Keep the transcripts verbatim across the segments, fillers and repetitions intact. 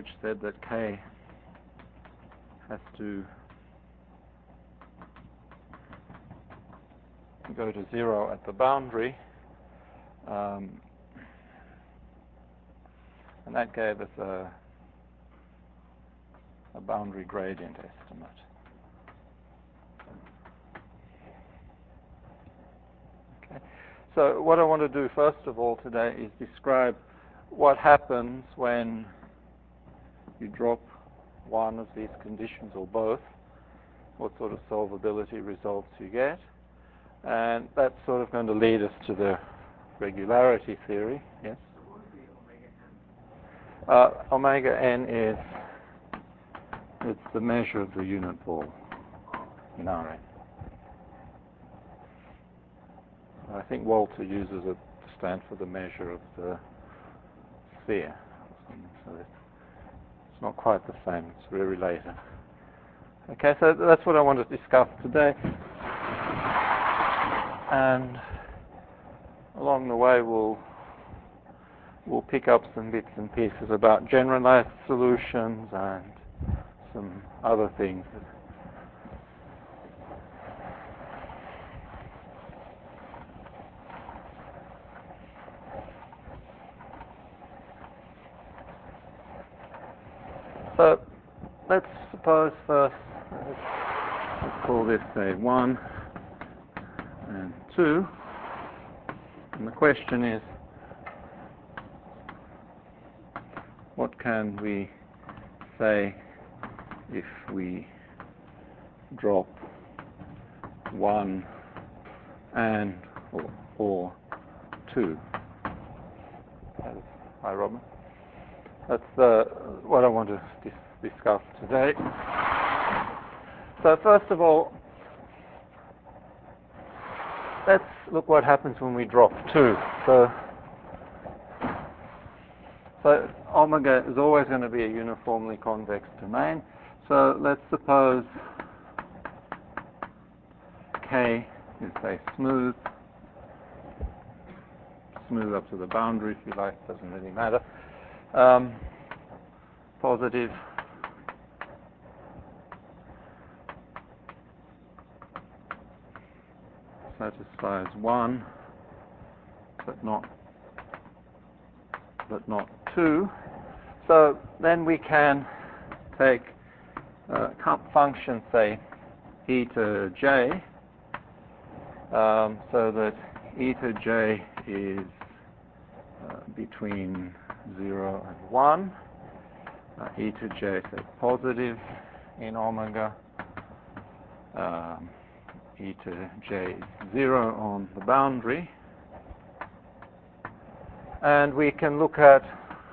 which said that K has to go to zero at the boundary, um, and that gave us a, a boundary gradient estimate. Okay. So what I want to do first of all today is describe what happens when you drop one of these conditions or both, what sort of solvability results you get. And that's sort of going to lead us to the regularity theory. Yes? So what would be omega n? Uh, omega n is it's the measure of the unit ball in Rn. I think Walter uses it to stand for the measure of the sphere. So it's, it's not quite the same. It's very related. Okay, so that's what I want to discuss today. And along the way, we'll we'll pick up some bits and pieces about generalized solutions and some other things. So let's suppose first, let's call this say one and two. And the question is, what can we say if we drop one and or, or two? Hi, Robin. That's uh, what I want to dis discuss today. So first of all, let's look what happens when we drop two. So, so omega is always going to be a uniformly convex domain. So let's suppose K is, say, smooth, smooth up to the boundary, if you like, doesn't really matter. Um, positive satisfies one, but not but not two. So then we can take a function, say eta j, um, so that eta j is uh, between zero and one. Uh, eta j is positive in omega. Um, eta j is zero on the boundary. And we can look at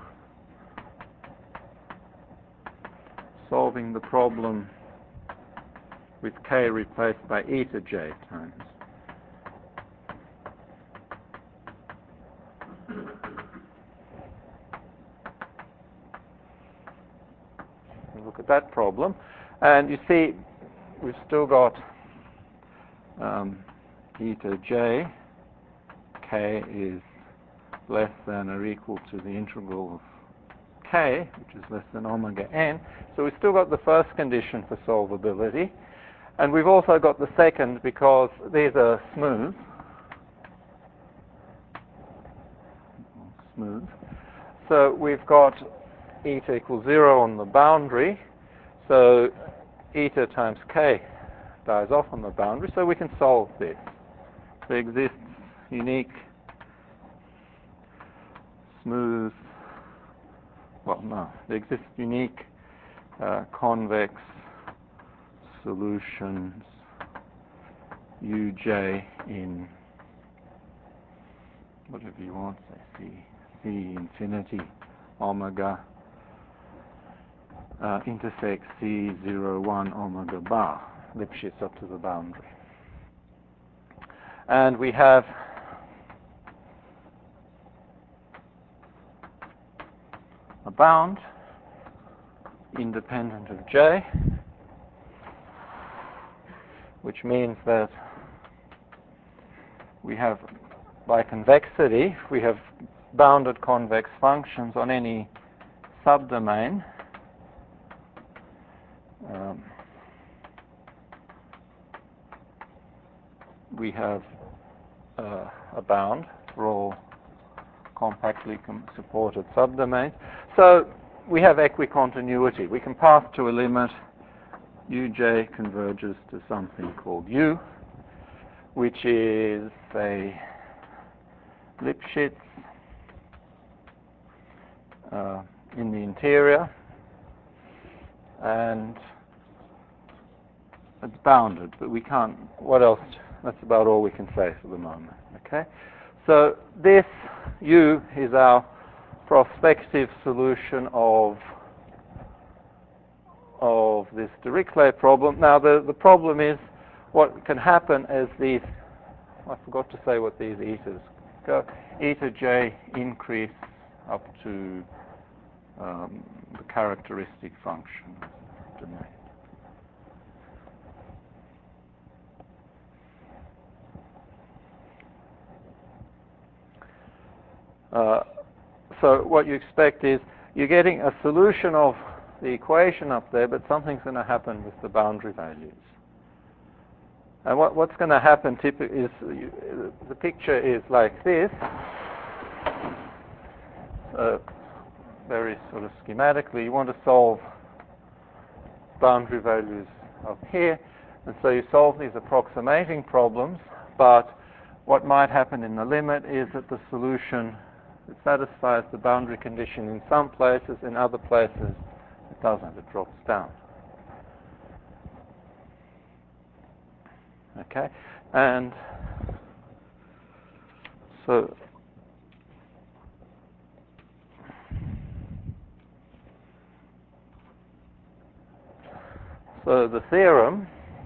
solving the problem with k replaced by eta j times. Look at that problem. And you see, we've still got um, eta j. K is less than or equal to the integral of k, which is less than omega n. So we've still got the first condition for solvability. And we've also got the second because these are smooth. Smooth. So we've got eta equals zero on the boundary. So eta times k dies off on the boundary. So we can solve this. There exists unique smooth, well, no, there exists unique uh, convex solutions uj in whatever you want, say c, c infinity omega uh, intersects c zero one omega bar, Lipschitz up to the boundary. And we have a bound independent of j, which means that we have, by convexity, we have bounded convex functions on any subdomain um, we have uh, a bound for all compactly supported subdomains. So we have equicontinuity. We can pass to a limit. Uj converges to something called U, which is a Lipschitz uh, in the interior, and it's bounded, but we can't, what else? That's about all we can say for the moment, okay? So this U is our prospective solution of of this Dirichlet problem. Now the, the problem is what can happen as these, I forgot to say what these etas go, eta j increase up to um, the characteristic function domain. Uh, so what you expect is you're getting a solution of the equation up there, but something's going to happen with the boundary values. And what, what's going to happen typically is you, the picture is like this. So very sort of schematically, you want to solve boundary values up here, and so you solve these approximating problems, but what might happen in the limit is that the solution it satisfies the boundary condition in some places, in other places it doesn't, it drops down. Okay, and so so the theorem,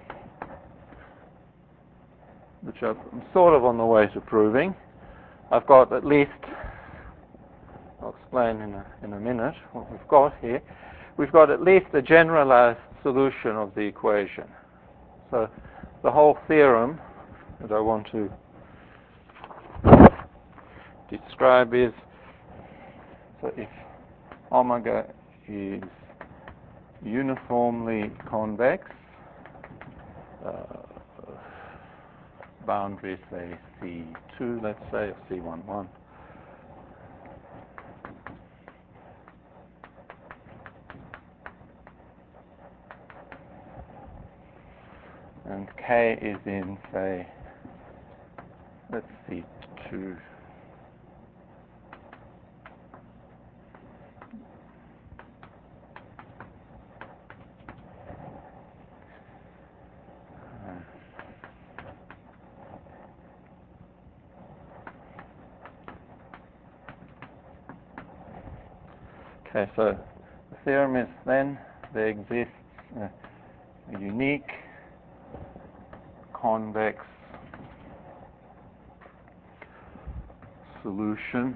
which I'm sort of on the way to proving, I've got at least, I'll explain in a, in a minute what we've got here. We've got at least a generalized solution of the equation. So the whole theorem that I want to describe is, so if omega is uniformly convex, uh, boundary say C two, let's say, or C one one, and K is in, say, let's see, two. Okay, so the theorem is then there exists a, a unique convex solution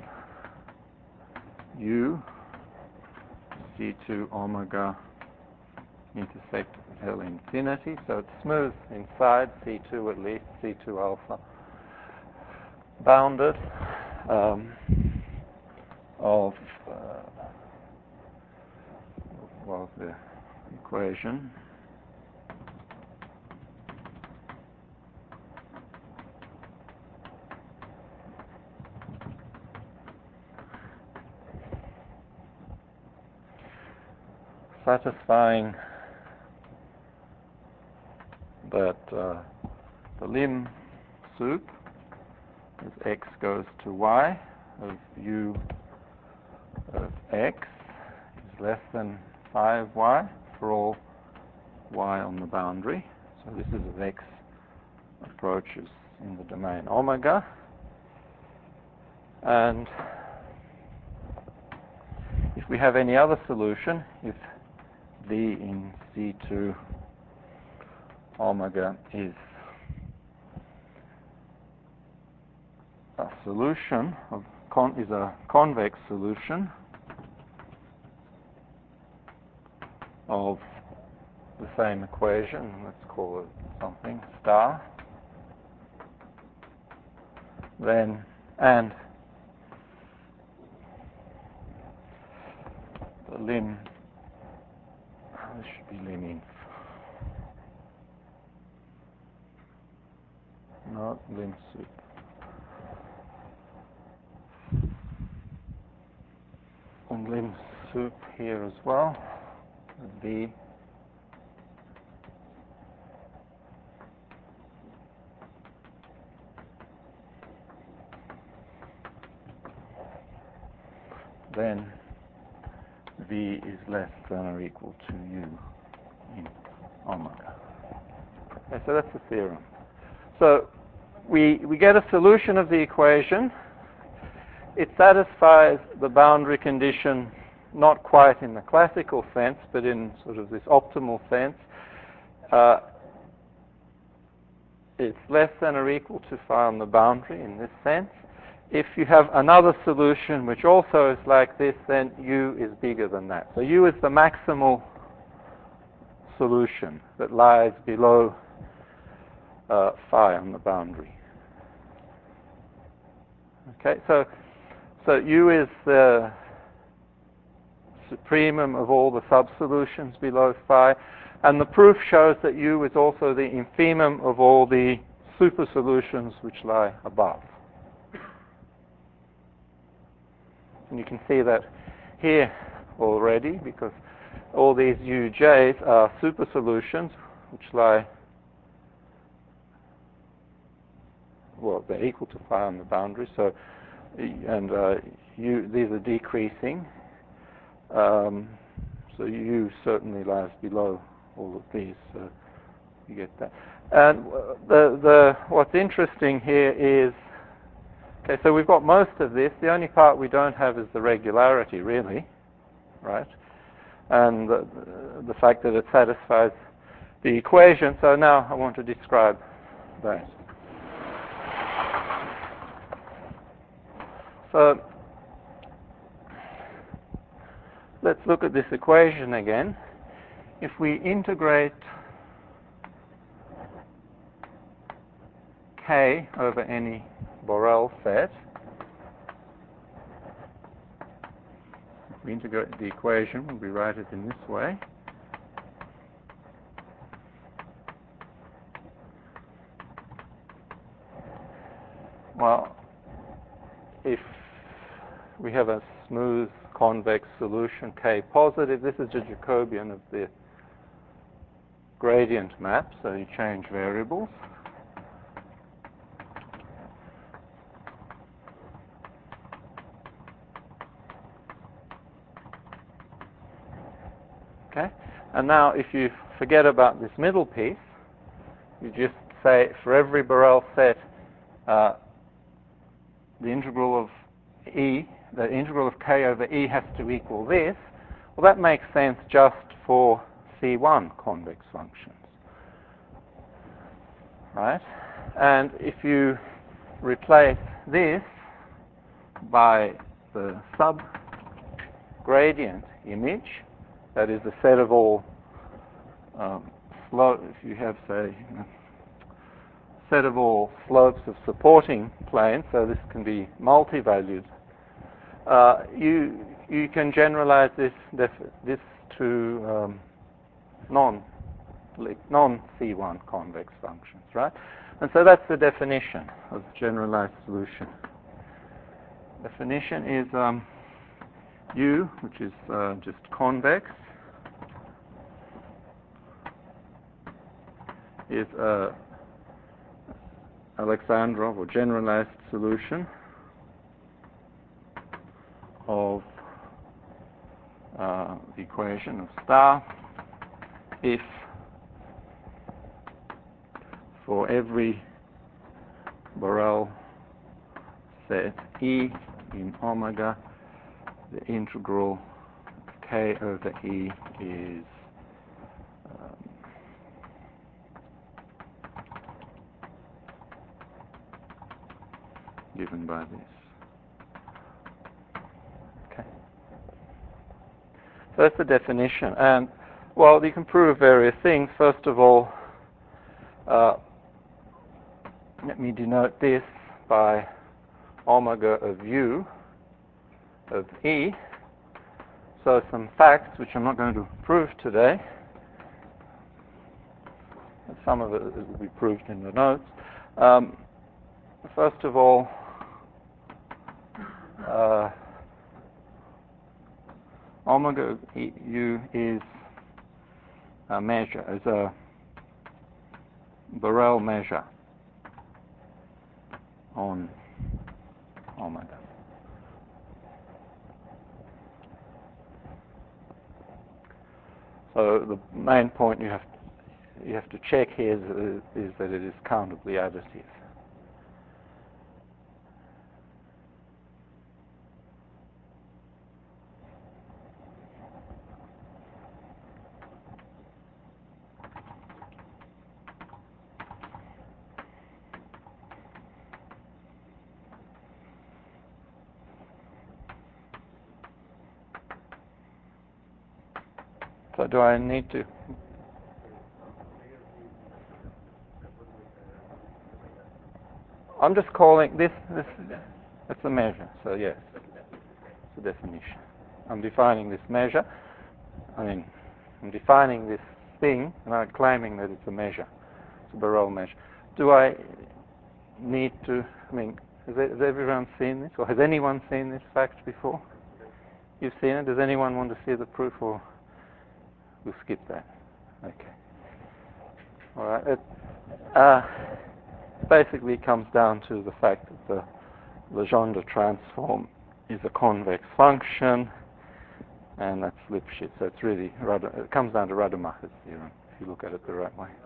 U C two omega intersect L infinity, so it's smooth inside C two at least, C two alpha, bounded um, of uh, well, the equation satisfying that uh, the lim sup as x goes to y of u of x is less than five y for all y on the boundary. So this is as x approaches in the domain omega. And if we have any other solution, if V in C two omega is a solution of con is a convex solution of the same equation, let's call it something star, then and the lim, this should be lim inf. No, lim sup. And lim sup here as well. V. Then V is less than or equal to U in omega. Okay, so that's the theorem. So we, we get a solution of the equation. It satisfies the boundary condition not quite in the classical sense, but in sort of this optimal sense. Uh, it's less than or equal to phi on the boundary in this sense. If you have another solution which also is like this, then U is bigger than that. So U is the maximal solution that lies below uh, phi on the boundary. Okay, so so U is the supremum of all the subsolutions below phi, and the proof shows that U is also the infimum of all the supersolutions which lie above. And you can see that here already, because all these U J's are supersolutions which lie, well, they're equal to phi on the boundary, so, and uh, U, these are decreasing, um, so U certainly lies below all of these, so you get that. And the, the, what's interesting here is, okay, so we've got most of this. The only part we don't have is the regularity, really, right? And the, the fact that it satisfies the equation. So now I want to describe that. So let's look at this equation again. If we integrate K over any Borel set, if we integrate the equation, we write it in this way. Well, if we have a smooth convex solution, K positive, this is the Jacobian of the gradient map, so you change variables. Okay, and now if you forget about this middle piece, you just say for every Borel set, uh, the integral of E, the integral of K over E has to equal this. Well, that makes sense just for C one convex functions, right? And if you replace this by the sub-gradient image, that is the set of all um, slope, if you have, say, set of all slopes of supporting planes, so this can be multi-valued, uh, you you can generalize this this to um, non non C one convex functions, right? And so that's the definition of generalized solution. Definition is um, U, which is uh, just convex, is a Alexandrov or generalized solution of uh, the equation of star if for every Borel set E in omega, the integral K over E is um, given by this. Okay. So that's the definition. And, well, you can prove various things. First of all, uh, let me denote this by omega of U of E. So some facts, which I'm not going to prove today. Some of it will be proved in the notes. Um, first of all, uh, omega u is a measure, is a Borel measure on omega. So the main point you have you have to check here is, is that it is countably additive. So do I need to? I'm just calling this, this, it's a measure, so yes, it's a definition. I'm defining this measure, I mean, I'm defining this thing, and I'm claiming that it's a measure, it's a Borel measure. Do I need to, I mean, has, has everyone seen this, or has anyone seen this fact before? You've seen it? Does anyone want to see the proof, or we'll skip that? Okay. All right. It uh, basically comes down to the fact that the Legendre transform is a convex function, and that's Lipschitz. So it's really, it comes down to Rademacher's theorem, if you look at it the right way.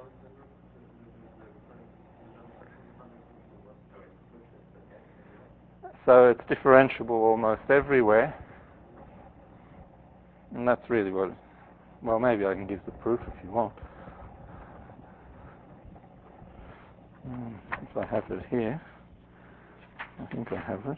So it's differentiable almost everywhere, and that's really what, well, maybe I can give the proof if you want. Mm, if I have it here, I think I have it.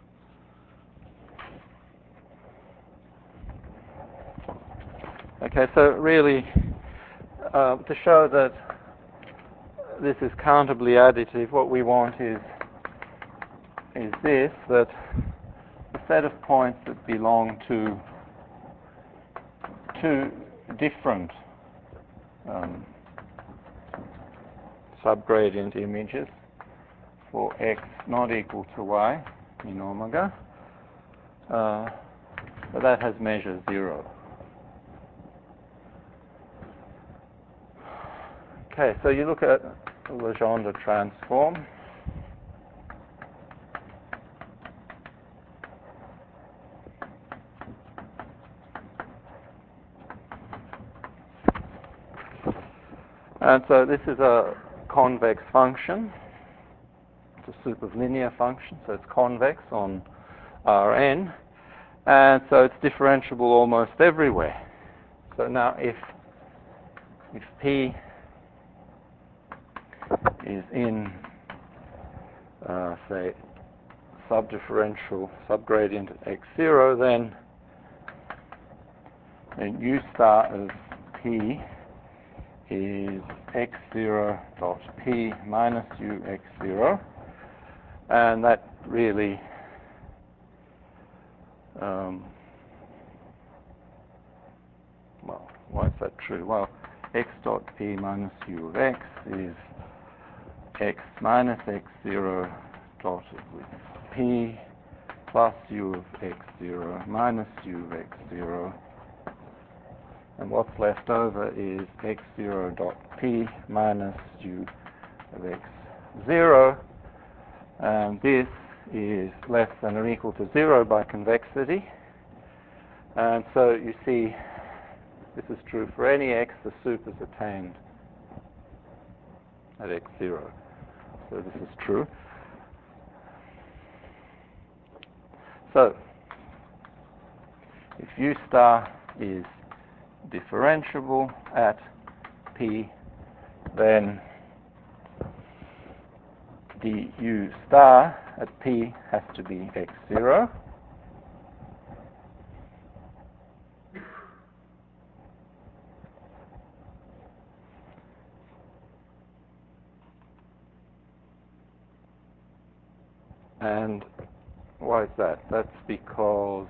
Okay, so really, uh, to show that this is countably additive, what we want is is this, that a set of points that belong to two different um, subgradient images for x not equal to y in omega, uh, but that has measure zero. Okay, so you look at the Legendre transform. And so this is a convex function. It's a superlinear function, so it's convex on Rn. And so it's differentiable almost everywhere. So now if if P is in, uh, say, subdifferential subgradient at x zero, then, then U star of P is x zero dot P minus U x zero, and that really um, well, why is that true? Well, x dot P minus U of x is x minus x zero dotted with P plus U of x zero minus U of x zero, and what's left over is x zero dot P minus U of x zero, and this is less than or equal to zero by convexity. And so you see, this is true for any x, the sup is attained at x zero. So this is true. So if U star is differentiable at P, then the U star at P has to be x zero. And why is that? That's because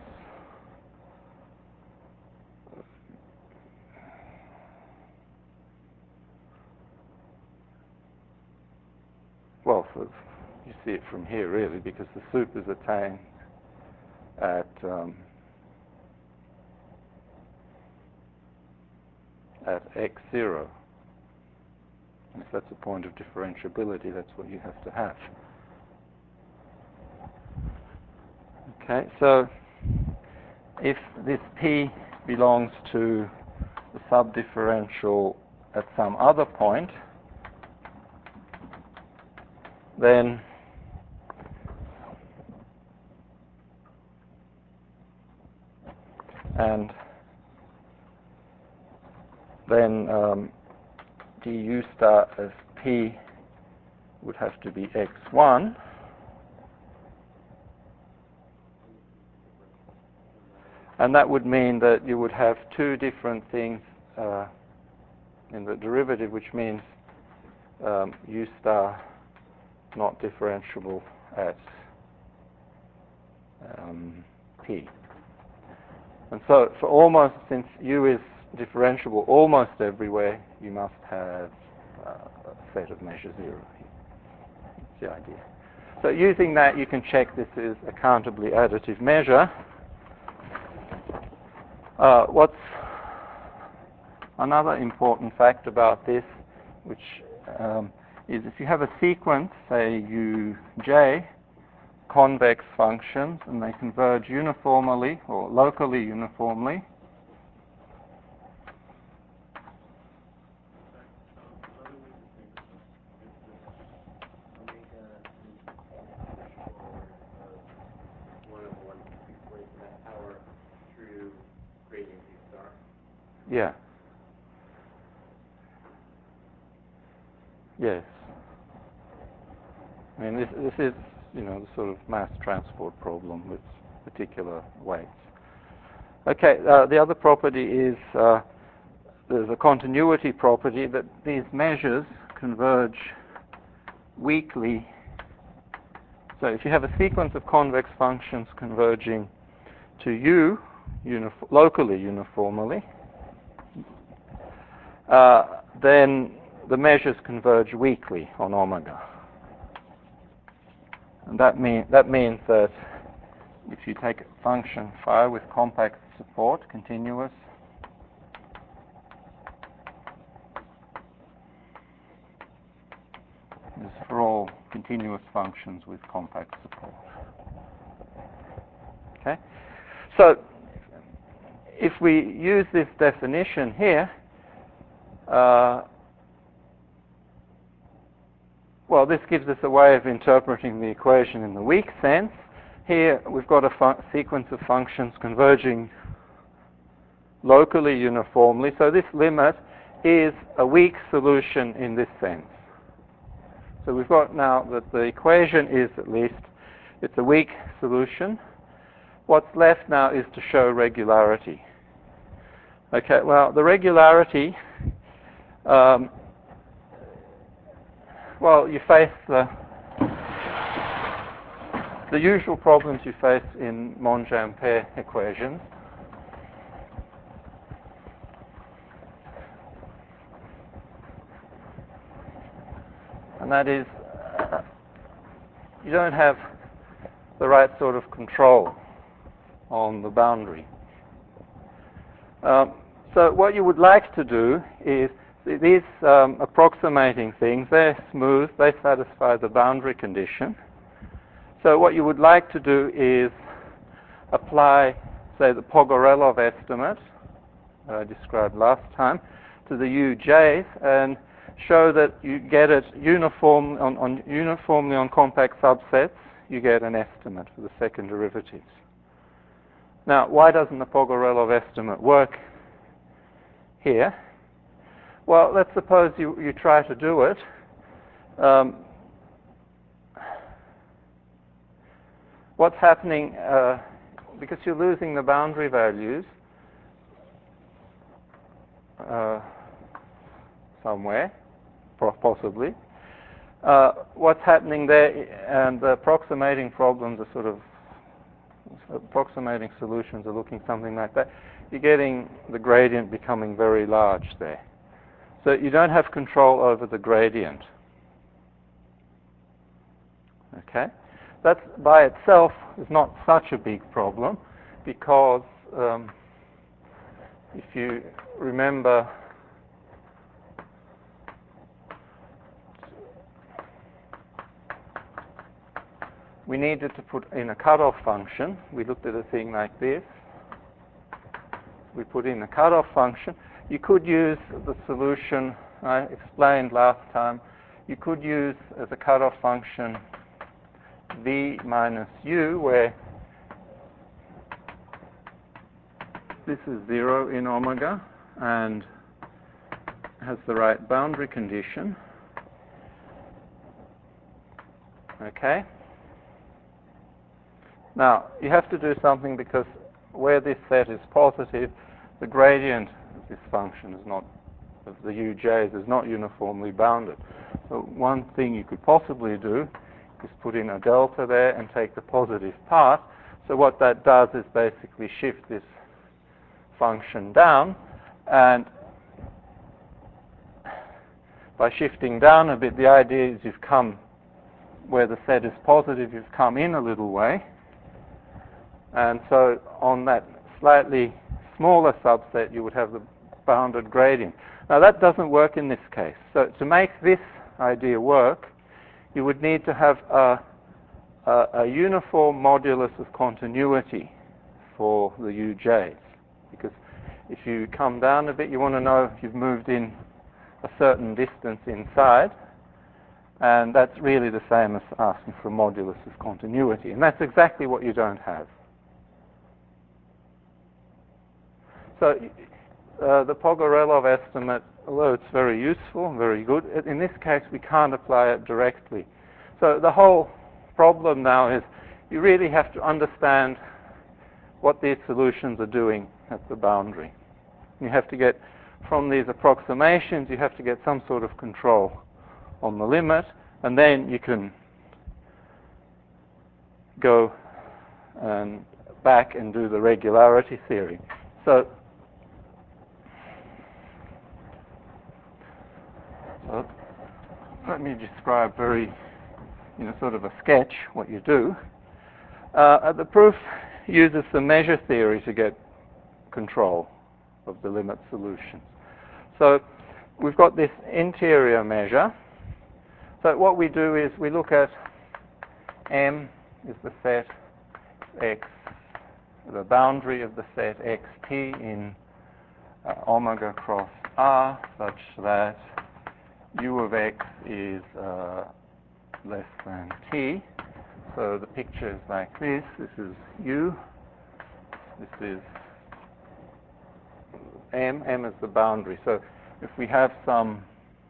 well, of, you see it from here really, because the soup is attained at um, at x zero. And if that's a point of differentiability, that's what you have to have. Okay, so if this P belongs to the subdifferential at some other point, then and then um, du star of P would have to be x one. And that would mean that you would have two different things uh, in the derivative, which means um, u star not differentiable at um, P. And so for almost, since u is differentiable almost everywhere, you must have uh, a set of measure zero here. That's the idea. So using that, you can check this is a countably additive measure. Uh, what's another important fact about this, which um, is if you have a sequence, say uj, convex functions, and they converge uniformly or locally uniformly, yeah. Yes. I mean, this, this is, you know, the sort of mass transport problem with particular weights. Okay, uh, the other property is uh, there's a continuity property that these measures converge weakly. So if you have a sequence of convex functions converging to u unif locally uniformly, uh, then the measures converge weakly on omega. And that, mean, that means that if you take a function phi with compact support, continuous, this is for all continuous functions with compact support. Okay? So if we use this definition here, uh, well, this gives us a way of interpreting the equation in the weak sense. Here we've got a sequence of functions converging locally uniformly. So this limit is a weak solution in this sense. So we've got now that the equation is at least, it's a weak solution. What's left now is to show regularity. Okay, well, the regularity, um, well, you face the, the usual problems you face in Monge-Ampere equations. And that is, uh, you don't have the right sort of control on the boundary. Um, so what you would like to do is, these um, approximating things, they're smooth, they satisfy the boundary condition. So what you would like to do is apply, say, the Pogorelov estimate that I described last time to the U J's and show that you get it uniform on, on uniformly on compact subsets, you get an estimate for the second derivatives. Now, why doesn't the Pogorelov estimate work here? Well, let's suppose you, you try to do it. Um, what's happening, uh, because you're losing the boundary values uh, somewhere, possibly. Uh, what's happening there, and the approximating problems are sort of, approximating solutions are looking something like that. You're getting the gradient becoming very large there. So you don't have control over the gradient. Okay? That by itself is not such a big problem because um, if you remember we needed to put in a cutoff function. We looked at a thing like this. We put in a cutoff function. You could use the solution I explained last time. You could use as a cutoff function v minus u, where this is zero in omega and has the right boundary condition. Okay? Now, you have to do something because where this set is positive, the gradient of this function is not, of the uj's is not uniformly bounded. So one thing you could possibly do is put in a delta there and take the positive part. So what that does is basically shift this function down, and by shifting down a bit, the idea is you've come where the set is positive, you've come in a little way. And so on that slightly smaller subset, you would have the bounded gradient. Now that doesn't work in this case. So to make this idea work, you would need to have a, a, a uniform modulus of continuity for the uj's. Because if you come down a bit, you want to know if you've moved in a certain distance inside. And that's really the same as asking for a modulus of continuity. And that's exactly what you don't have. So uh, the Pogorelov estimate, although it's very useful and very good, in this case we can't apply it directly. So the whole problem now is you really have to understand what these solutions are doing at the boundary. You have to get, from these approximations, you have to get some sort of control on the limit, and then you can go and back and do the regularity theory. So So let me describe very, you know, sort of a sketch what you do. Uh, the proof uses the measure theory to get control of the limit solutions. So we've got this interior measure. So what we do is we look at M is the set X, the boundary of the set xt in uh, omega cross R, such that u of x is uh, less than t. So the picture is like this. This is u. This is m. M is the boundary. So if we have some,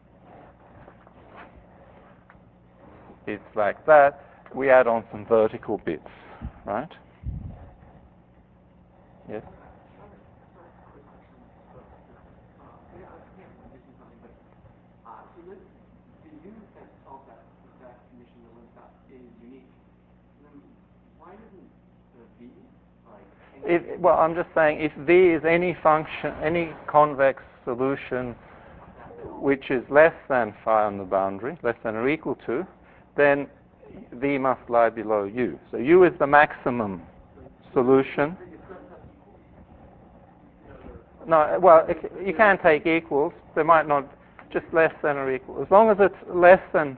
it's like that, we add on some vertical bits, right? Yes? If, well, I'm just saying if V is any function, any convex solution which is less than phi on the boundary, less than or equal to, then V must lie below U. So U is the maximum solution. No, well, it, you can take equals. They might not, just less than or equal. As long as it's less than.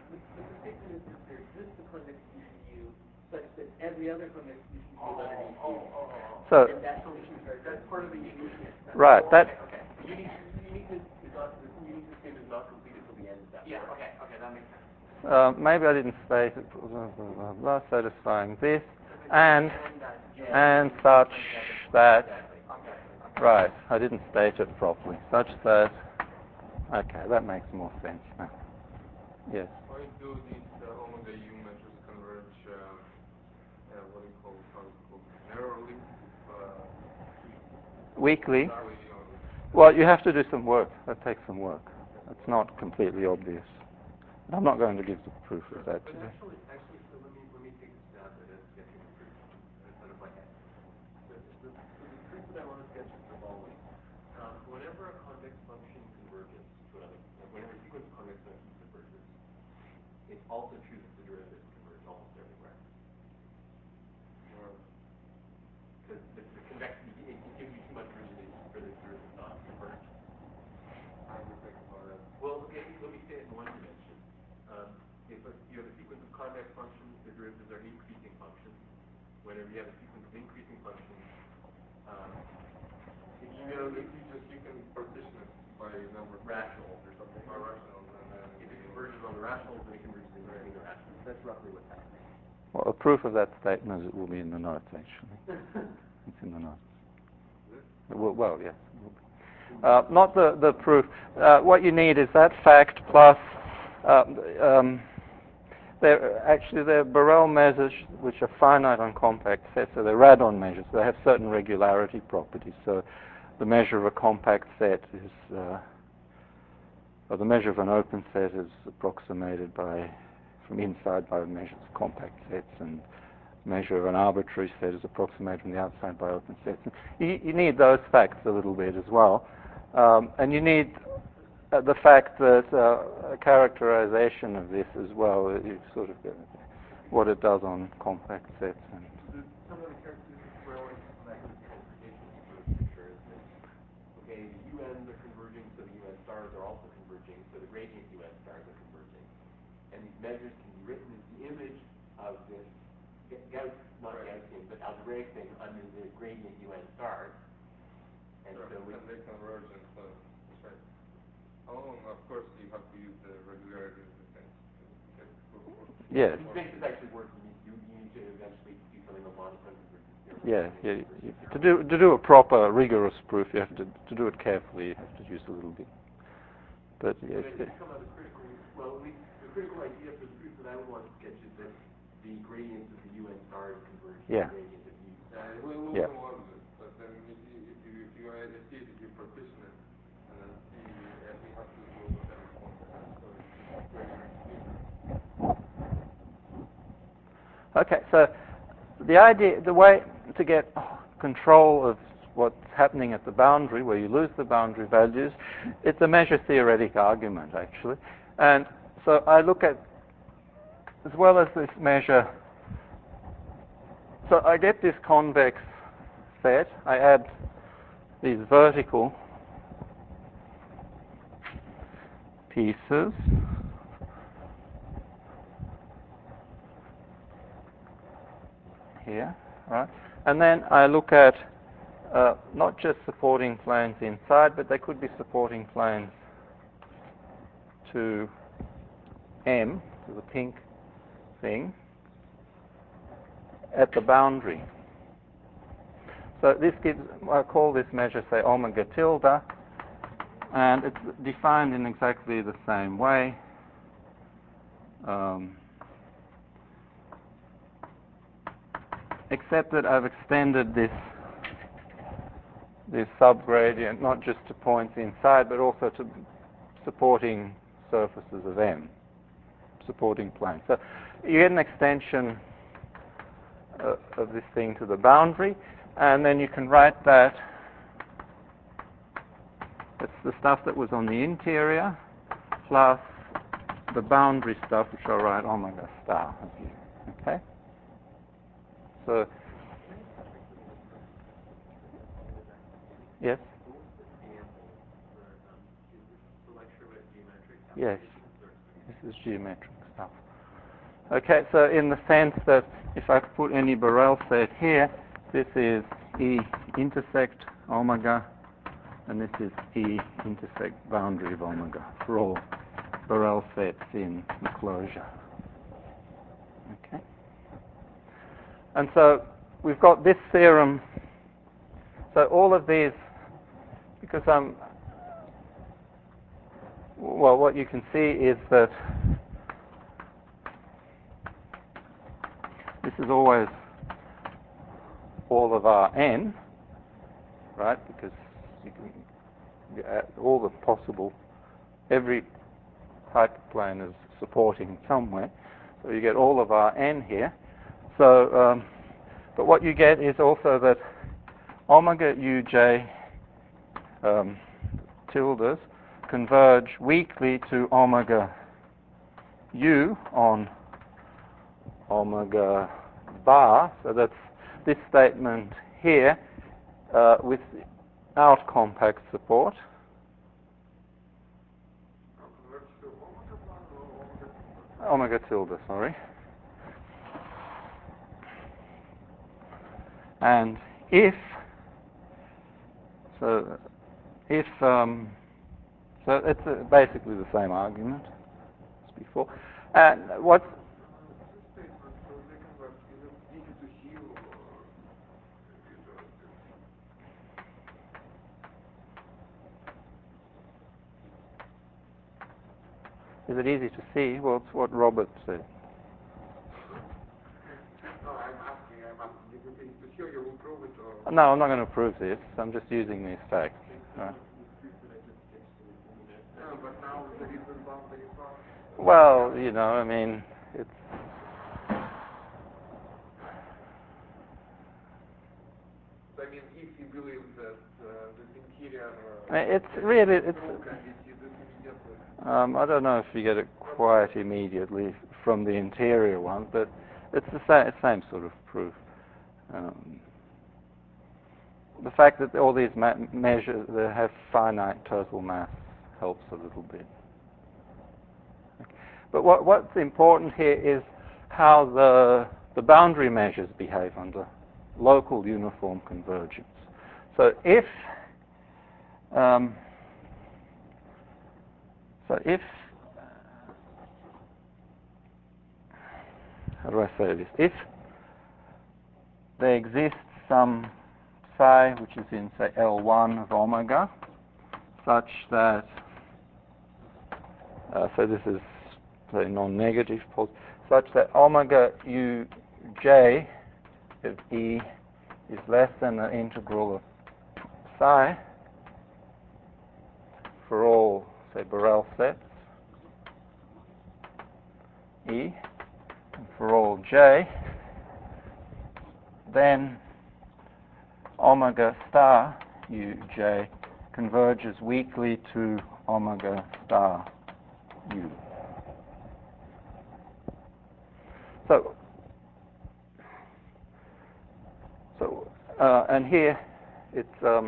Every other convection So, that solution is very, that's part of the uniqueness. Right. That. Okay. okay. The unique, uniqueness is not, the uniqueness statement is not completed until the end of that. Yeah. Okay. Okay. That makes sense. Uh, maybe I didn't state it. Blah, blah, blah, blah, satisfying this and and such that. Right. I didn't state it properly. Such that. Okay. That makes more sense now. Yes. Why do these uh, omega u measures converge? Um, uh, what do you call how it's called? Narrowly. Uh, Weakly. Well, you have to do some work. That takes some work. It's not completely obvious. I'm not going to give the proof of that But today. actually, actually, so let me let me take a stab at it, sketching the proof out of my head. The, the, so the proof that I want to sketch is the following: um, whenever a convex function converges to another, like whenever a sequence of convex functions converges, it's also true that the derivatives converge almost convex functions, the derivatives are increasing functions. Whenever you have a sequence of increasing functions, um, if you You go, know, if you just, you can partition it by number of rationals or something, by rationals, and then if it converges on the rationals, then it converges in between the rationals. That's roughly what's happening. Well, a proof of that statement is it will be in the notes, actually. It's in the notes. Well, well yes. It will be. Uh, not the, the proof. Uh, what you need is that fact plus, uh, um, they're, actually they're Borel measures which are finite on compact sets, so they're Radon measures. They have certain regularity properties. So the measure of a compact set is, uh, or the measure of an open set is approximated by, from inside by measures of compact sets, and measure of an arbitrary set is approximated from the outside by open sets. You, you need those facts a little bit as well. Um, and you need uh, the fact that uh, a characterization of this as well, uh, you sort of get what it does on compact sets. And Some of the characteristics where I want to come back to the transportation sort of picture is that, okay, the U N's are converging, so the U N stars are also converging, so the gradient U N stars are converging. And these measures can be written as the image of this Gauss, not Gaussian, but algebraic thing under the gradient U N stars. And sure. so we and they converge, and so that's right. Oh, of course, you have to use the regularity of the things to get proof of work. yes. This makes this actually work. You, you need to eventually do something on monotone convergence. Yeah, yeah. You, to do to do a proper rigorous proof, you have to to do it carefully. You have to use a little bit. But yes. But it come out the critical. Well, at least the critical idea for the proof that I would want to sketch is that the gradients of the U N stars converge to Yeah. the gradient of U. Yeah, we will Yeah. go on this, but then if you if you if you add a see it, if you partition it, and then see, uh, we have to go with every point of that, so it's just greater and bigger. Okay, so the idea, the way to get control of what's happening at the boundary, where you lose the boundary values, it's a measure theoretic argument, actually. And so I look at, as well as this measure, so I get this convex set, I add these vertical pieces, here, right? And then I look at uh, not just supporting planes inside, but they could be supporting planes to M, to the pink thing, at the boundary. So this gives, I call this measure, say, omega tilde, and it's defined in exactly the same way. Um, except that I've extended this this subgradient not just to points inside, but also to supporting surfaces of M, supporting planes. So you get an extension uh, of this thing to the boundary, and then you can write that it's the stuff that was on the interior plus the boundary stuff, which I'll write omega star. Okay? So, yes? Yes. This is geometric stuff. Okay, so in the sense that if I put any Borel set here, this is E intersect omega, and this is E intersect boundary of omega for all Borel sets in the closure. Okay. And so we've got this theorem. So all of these, because I'm, well, what you can see is that this is always all of R n, right? Because you can you add all the possible, every hyperplane is supporting somewhere, so you get all of R n here. So, um, but what you get is also that omega uj um, tildes converge weakly to omega u on omega bar. So that's this statement here uh, without compact support. Omega tilde, sorry. And if, so if, um, so it's uh, basically the same argument as before. And what's Is it easy to see? Well, it's what Robert said. No, I'm asking, I'm asking, if it is to show you will prove it or... No, I'm not going to prove this. I'm just using these facts. Right? Yeah, but now there is a boundary part. Well, you know, I mean, it's... So, I mean, if you believe that uh, this interior... Uh, It's really... It's, can you see this immediately? um, I don't know if you get it quite immediately from the interior one, but it's the same, same sort of proof. Um, the fact that all these ma measures that have finite total mass helps a little bit. But what, what's important here is how the, the boundary measures behave under local uniform convergence. So if um, so if how do I say this? If there exists some psi which is in, say, L one of omega, such that, uh, so this is, say, non-negative, such that omega uj of E is less than the integral of psi for all, say, Borel sets, E, and for all j, then omega star uj converges weakly to omega star u. So, so uh, and here it's um,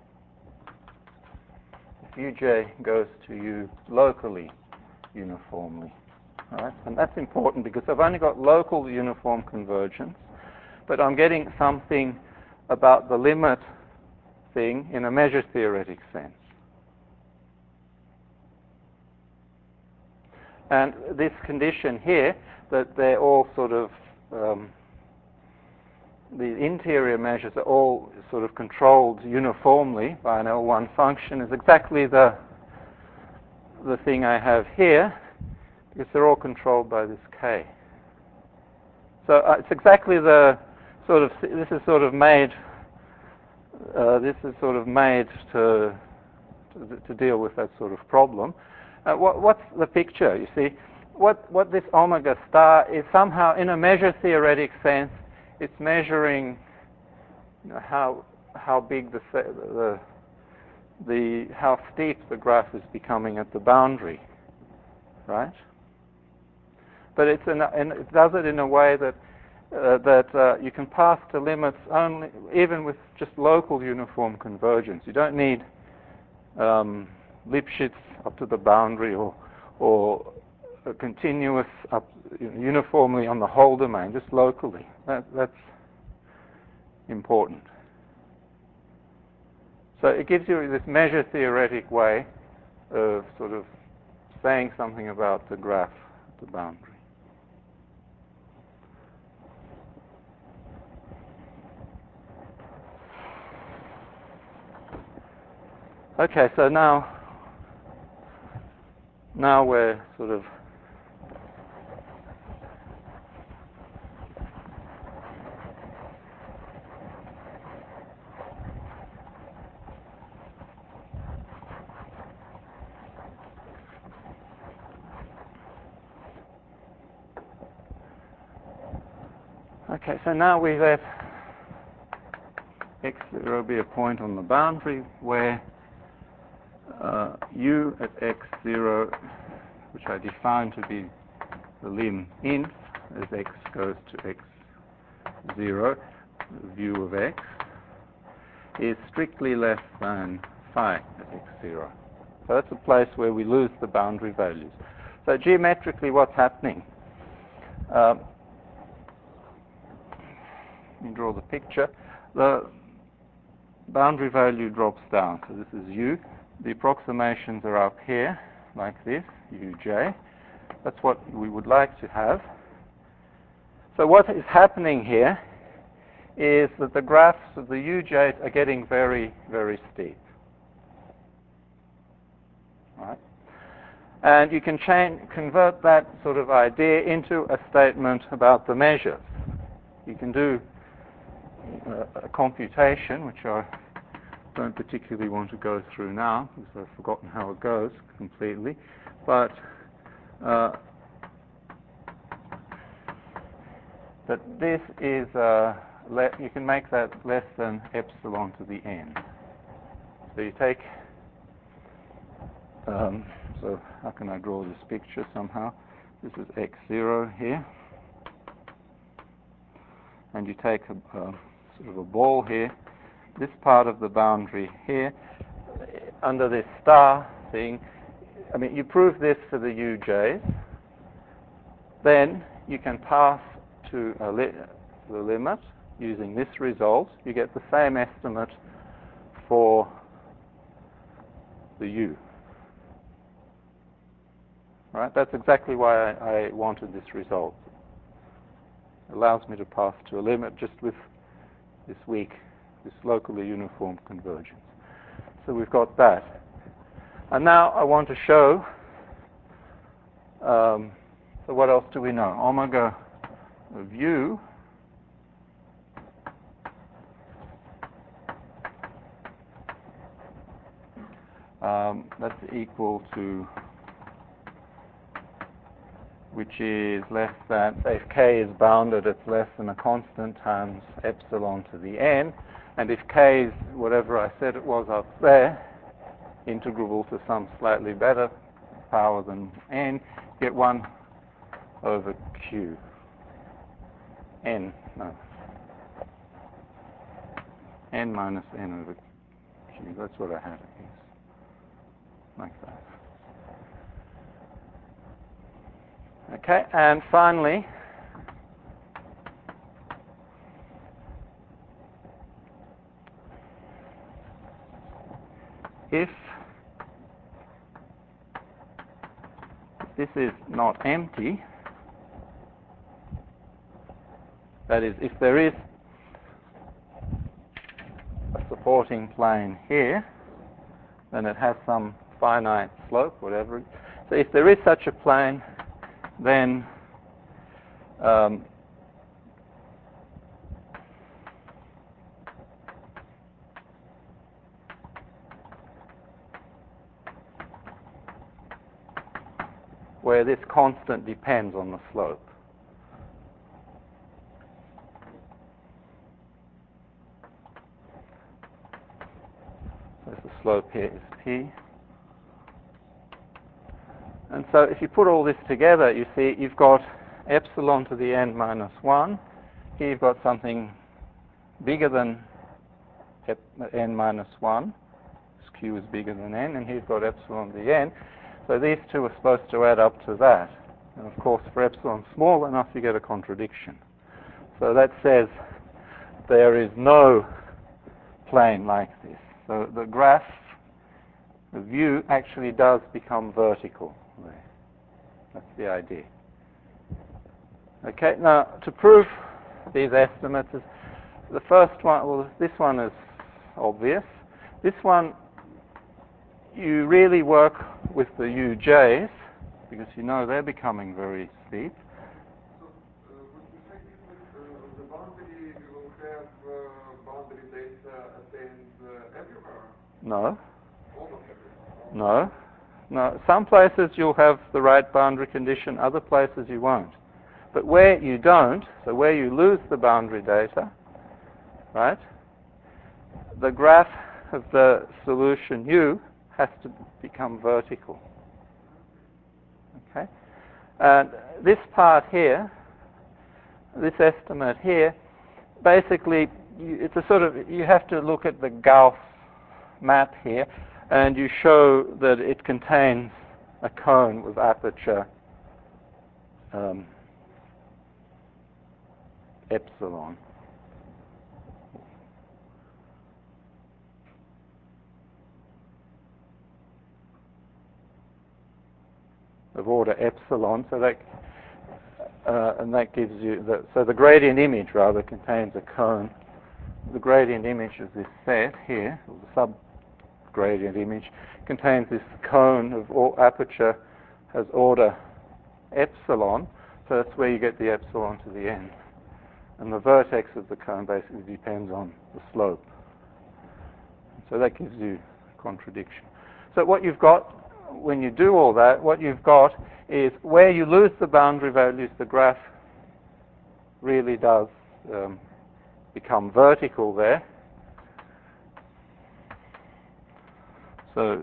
if uj goes to u locally uniformly, all right? And that's important because I've only got local uniform convergence, but I'm getting something about the limit thing in a measure theoretic sense. And this condition here, that they're all sort of, um, the interior measures are all sort of controlled uniformly by an L one function, is exactly the, the thing I have here, because they're all controlled by this K. So uh, it's exactly the sort of, this is sort of made, uh, this is sort of made to, to, to deal with that sort of problem. Uh, what, what's the picture, you see? What, what this omega star is somehow, in a measure theoretic sense, it's measuring, you know, how how big the, the the how steep the graph is becoming at the boundary, right? But it's in a, and it does it in a way that uh, that uh, you can pass to limits only, even with just local uniform convergence. You don't need um, Lipschitz up to the boundary or or a continuous up, you know, uniformly on the whole domain, just locally. That, that's important. So it gives you this measure theoretic way of sort of saying something about the graph at the boundary. Okay, so now now we're sort of Okay, so now we let x zero be a point on the boundary where uh, u at x zero, which I define to be the lim inf as x goes to x zero, the view of x, is strictly less than phi at x zero. So that's a place where we lose the boundary values. So geometrically, what's happening? Um, Let me draw the picture. the boundary value drops down. So this is U. The approximations are up here, like this, Uj. That's what we would like to have. So what is happening here is that the graphs of the U Js are getting very, very steep. Right? And you can change, convert that sort of idea into a statement about the measures. You can do uh, a computation, which I don't particularly want to go through now, because I've forgotten how it goes completely. But uh, that this is, uh, le you can make that less than epsilon to the n. So you take, um, so how can I draw this picture somehow? This is x zero here. And you take a, a sort of a ball here. This part of the boundary here, under this star thing, I mean, you prove this for the U Js. Then you can pass to a li the limit using this result. You get the same estimate for the U. Right? That's exactly why I, I wanted this result. It allows me to pass to a limit just with this weak, this locally uniform convergence. So we've got that. And now I want to show, um, so what else do we know? Omega of U um, that's equal to, which is less than, say if k is bounded, it's less than a constant times epsilon to the n. And if k is whatever I said it was up there, integrable to some slightly better power than n, get one over q. N, no. N minus n over q. That's what I had, I guess. Like that. Okay, and finally, if this is not empty, that is, if there is a supporting plane here, then it has some finite slope, whatever. So if there is such a plane, then um, where this constant depends on the slope. So the slope here is p. And so if you put all this together, you see you've got epsilon to the n minus one. Here you've got something bigger than n minus one. This q is bigger than n, and here you've got epsilon to the n. So these two are supposed to add up to that. And of course, for epsilon small enough, you get a contradiction. So that says there is no plane like this. So the graph, the view, actually does become vertical. That's the idea. Okay, now to prove these estimates, is the first one, well, this one is obvious. This one, you really work with the U Js, because you know they're becoming very steep. So, uh, would you say this, uh, the boundary will have uh, boundary data attained uh, everywhere? No. Almost everywhere? No. No. Some places you'll have the right boundary condition, other places you won't. But where you don't, so where you lose the boundary data, right, the graph of the solution U has to become vertical. Okay? And this part here, this estimate here, basically, you, it's a sort of, you have to look at the Gauss map here, and you show that it contains a cone with aperture um, epsilon. of order epsilon. So that uh, and that gives you the so the gradient image rather contains a cone. The gradient image of this set here, or the sub-gradient image, contains this cone of all aperture has order epsilon. So that's where you get the epsilon to the end. And the vertex of the cone basically depends on the slope. So that gives you a contradiction. So what you've got, when you do all that, what you've got is where you lose the boundary values, the graph really does um, become vertical there. So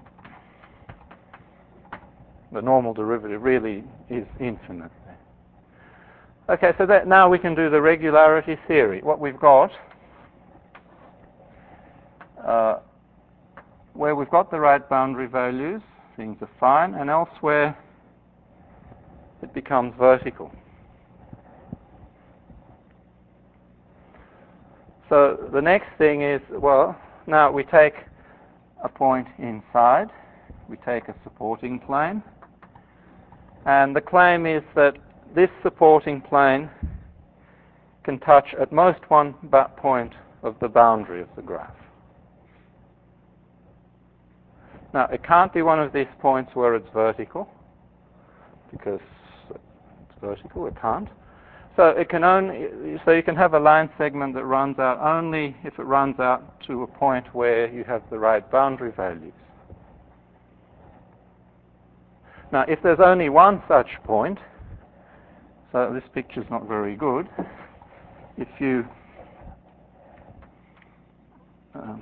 the normal derivative really is infinite. Okay, so that now we can do the regularity theory. What we've got, uh, where we've got the right boundary values, things are fine, and elsewhere it becomes vertical. So the next thing is, well, now we take a point inside, we take a supporting plane, and the claim is that this supporting plane can touch at most one point of the boundary of the graph. Now, it can't be one of these points where it's vertical, because it's vertical, it can't. So it can only, so you can have a line segment that runs out only if it runs out to a point where you have the right boundary values. Now, if there's only one such point, so this picture's not very good. If you um,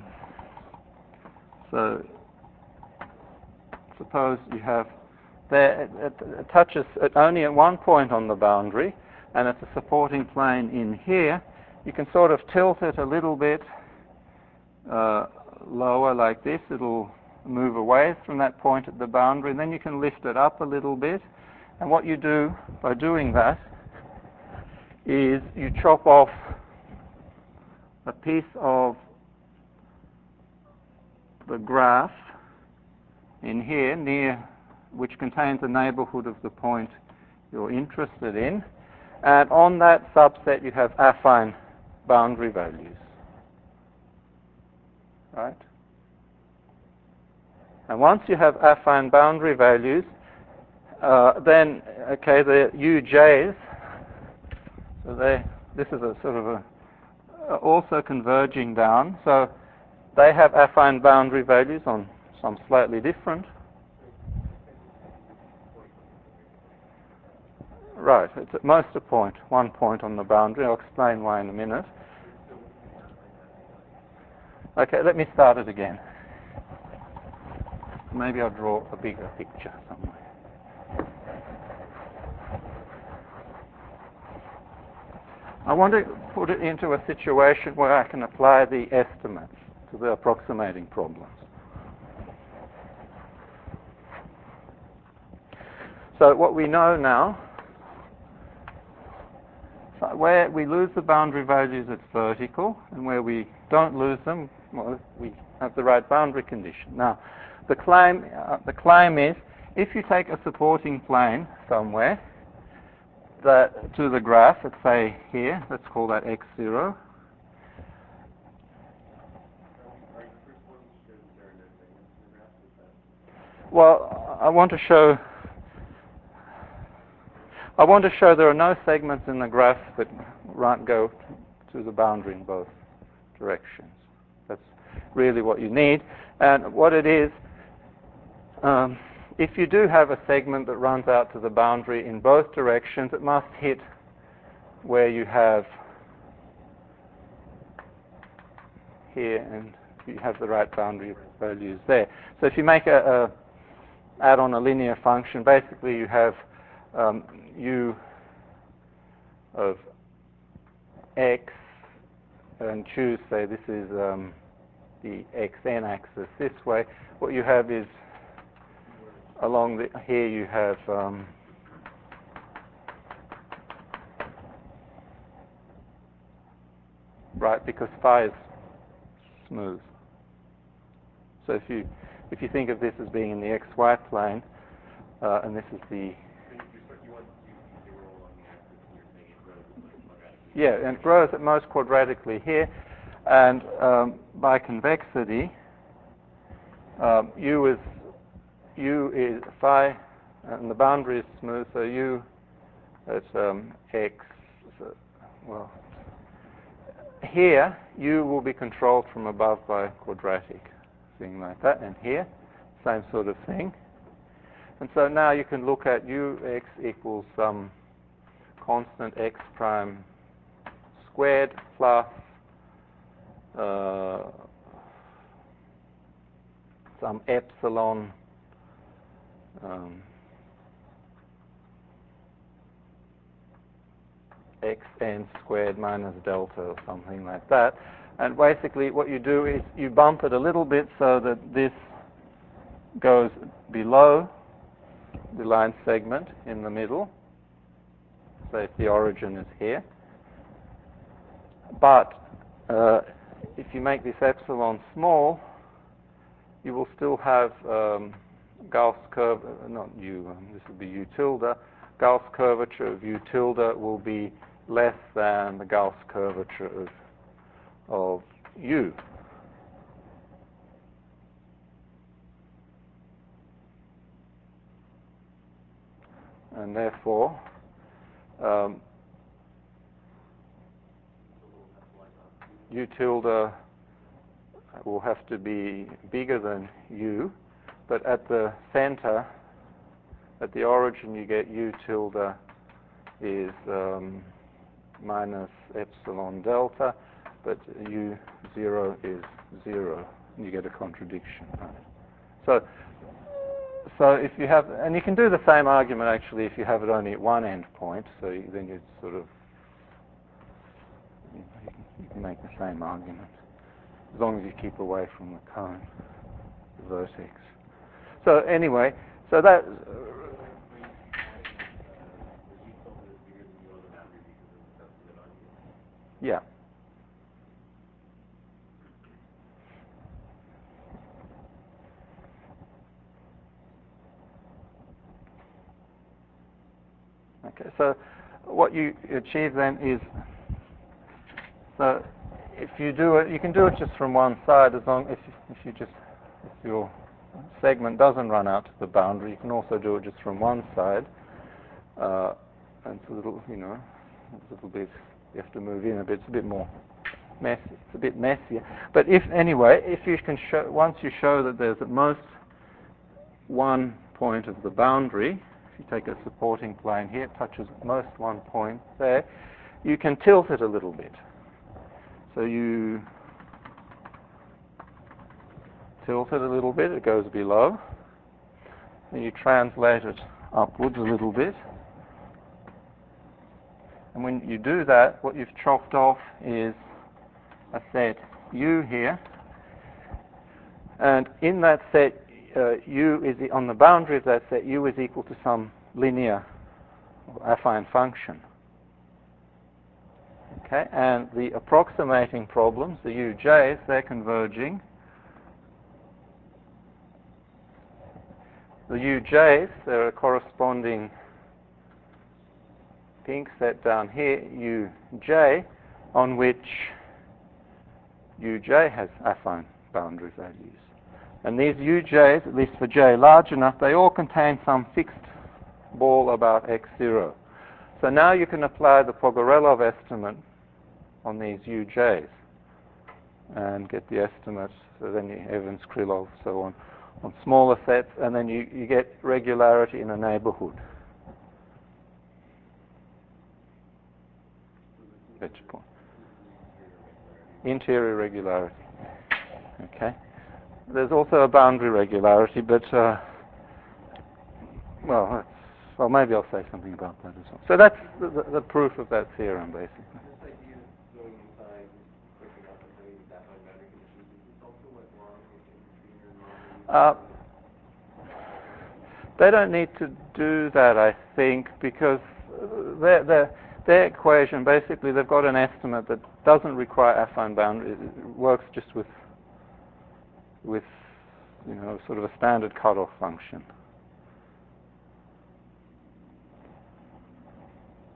so suppose you have there it, it, it touches at only at one point on the boundary, and it's a supporting plane in here. You can sort of tilt it a little bit uh, lower like this. It'll move away from that point at the boundary, and then you can lift it up a little bit. And what you do by doing that is you chop off a piece of the graph in here, near which contains a neighborhood of the point you're interested in. And on that subset you have affine boundary values. Right? And once you have affine boundary values, uh, then, okay, the U Js, so they, this is a sort of a, uh, also converging down, so they have affine boundary values on some slightly different. Right, it's at most a point, one point on the boundary. I'll explain why in a minute. Okay, let me start it again. Maybe I'll draw a bigger picture somewhere. I want to put it into a situation where I can apply the estimates to the approximating problems. So what we know now, so where we lose the boundary values, it's vertical, and where we don't lose them, well, we have the right boundary condition. Now, the claim, uh, the claim is, if you take a supporting plane somewhere that to the graph, let's say here, let's call that x zero. Well, I want to show I want to show there are no segments in the graph that go to the boundary in both directions. That's really what you need. And what it is, um, if you do have a segment that runs out to the boundary in both directions, it must hit where you have here, and you have the right boundary values there. So if you make a, a add on a linear function, basically you have um, u of x, and choose, say, this is um, the xn axis this way. What you have is along the, here you have um, right, because phi is smooth. So if you if you think of this as being in the xy plane, uh, and this is the... So you, you want you, you roll along the axis and you're saying it grows like quadratically. Yeah, and it grows at most quadratically here, and um, by convexity, um, u is u is phi, and the boundary is smooth, so u at um, x, so, well, here u will be controlled from above by a quadratic thing like that, and here, same sort of thing. And so now you can look at ux equals some constant x prime squared plus uh, some epsilon um, xn squared minus delta or something like that. And basically what you do is you bump it a little bit so that this goes below the line segment in the middle. So if the origin is here. But uh, if you make this epsilon small, you will still have um, Gauss curve, uh, not u, um, this will be u tilde. Gauss curvature of u tilde will be less than the Gauss curvature of, of u. And therefore, um, u tilde will have to be bigger than u, but at the center, at the origin, you get u tilde is um, minus epsilon delta, but u zero is zero. You get a contradiction. Right? So, so if you have, and you can do the same argument actually if you have it only at one end point. So you, then you sort of you, know, you, can, you can make the same argument as long as you keep away from the cone, the vertex. So anyway, so that. Yeah. Okay, so what you achieve then is, so if you do it, you can do it just from one side as long if if you just if your segment doesn't run out to the boundary, you can also do it just from one side. Uh, and it's a little, you know, it's a little bit. You have to move in a bit. It's a bit more messy. It's a bit messier. But if anyway, if you can show once you show that there's at most one point of the boundary. If you take a supporting plane here, it touches at most one point there. You can tilt it a little bit. So you tilt it a little bit, it goes below. Then you translate it upwards a little bit. And when you do that, what you've chopped off is a set U here. And in that set, Uh, u is the, on the boundary of that set, u is equal to some linear affine function. Okay, and the approximating problems, the U J's, they're converging. The U J's, there are corresponding pink set down here, U J, on which U J has affine boundary values. And these U J's, at least for J large enough, they all contain some fixed ball about x zero. So now you can apply the Pogorelov estimate on these U J's and get the estimate, so then you Evans, Krylov, so on, on smaller sets, and then you, you get regularity in a neighborhood. That's your point. Interior regularity. Okay. There's also a boundary regularity, but, uh, well, that's, well, maybe I'll say something about that as well. So that's the, the, the proof of that theorem, basically. This idea of going inside quick enough and having that high boundary conditions, is this also what's wrong with interior normally? Uh, they don't need to do that, I think, because their, their, their equation, basically, they've got an estimate that doesn't require affine boundary. It works just with with, you know, sort of a standard cutoff function.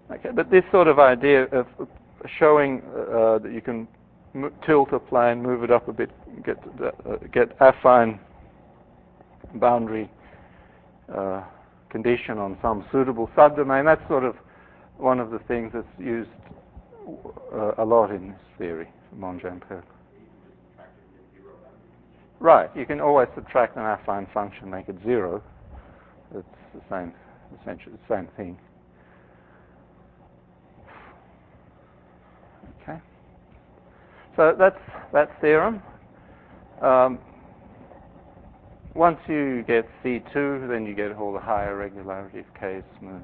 Okay, but this sort of idea of showing uh, that you can m tilt a plane, move it up a bit, get uh, get affine boundary uh, condition on some suitable subdomain, that's sort of one of the things that's used uh, a lot in this theory, Monge-Ampère. Right, you can always subtract an affine function, make it zero. It's the same, essentially the same thing. Okay. So that's that theorem. Um, once you get C two, then you get all the higher regularity if K is smooth.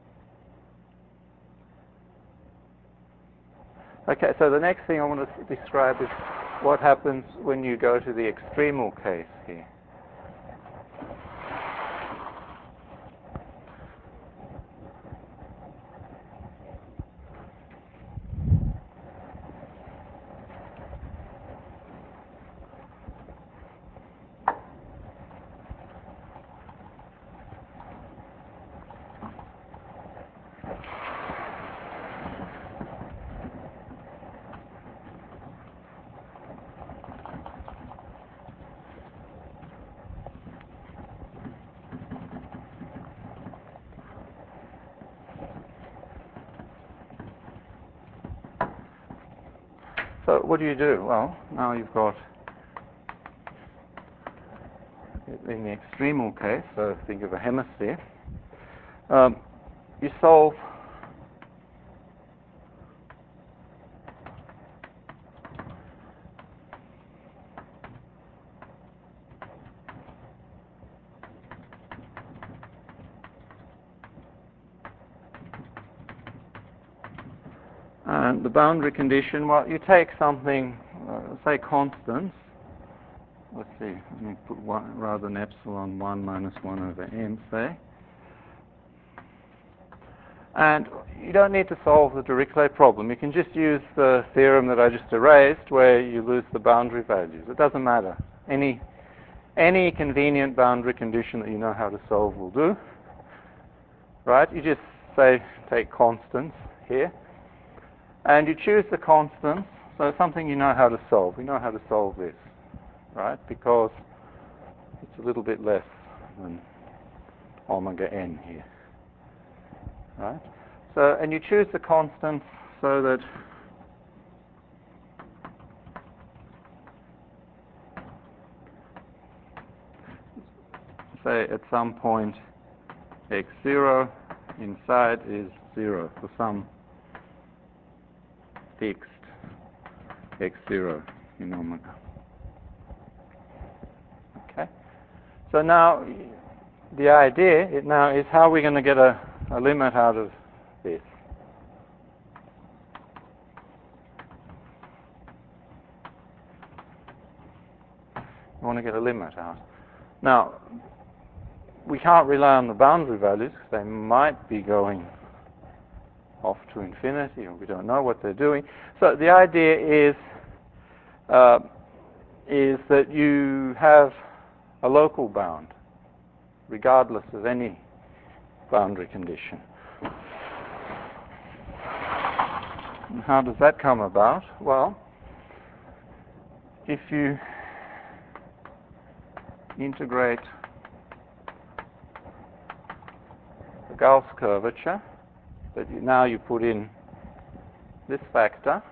Okay, so the next thing I want to describe is what happens when you go to the extremal case here. So what do you do? Well, now you've got, in the extremal case, so think of a hemisphere, um, you solve and the boundary condition, well, you take something, uh, say constants. Let's see, let me put one, rather than epsilon one minus one over m, say. And you don't need to solve the Dirichlet problem. You can just use the theorem that I just erased where you lose the boundary values. It doesn't matter. Any, any convenient boundary condition that you know how to solve will do. Right? You just say, take constants here. And you choose the constants, so something you know how to solve. We know how to solve this, right? Because it's a little bit less than omega n here, right? So, and you choose the constants so that say at some point x zero inside is zero for some fixed x zero in omega. Okay. So now the idea it now is how we're going to get a, a limit out of this. We want to get a limit out. Now, we can't rely on the boundary values because they might be going off to infinity, or we don't know what they're doing. So the idea is uh, is that you have a local bound, regardless of any boundary condition. And how does that come about? Well, if you integrate the Gauss curvature, but you, now you put in this factor,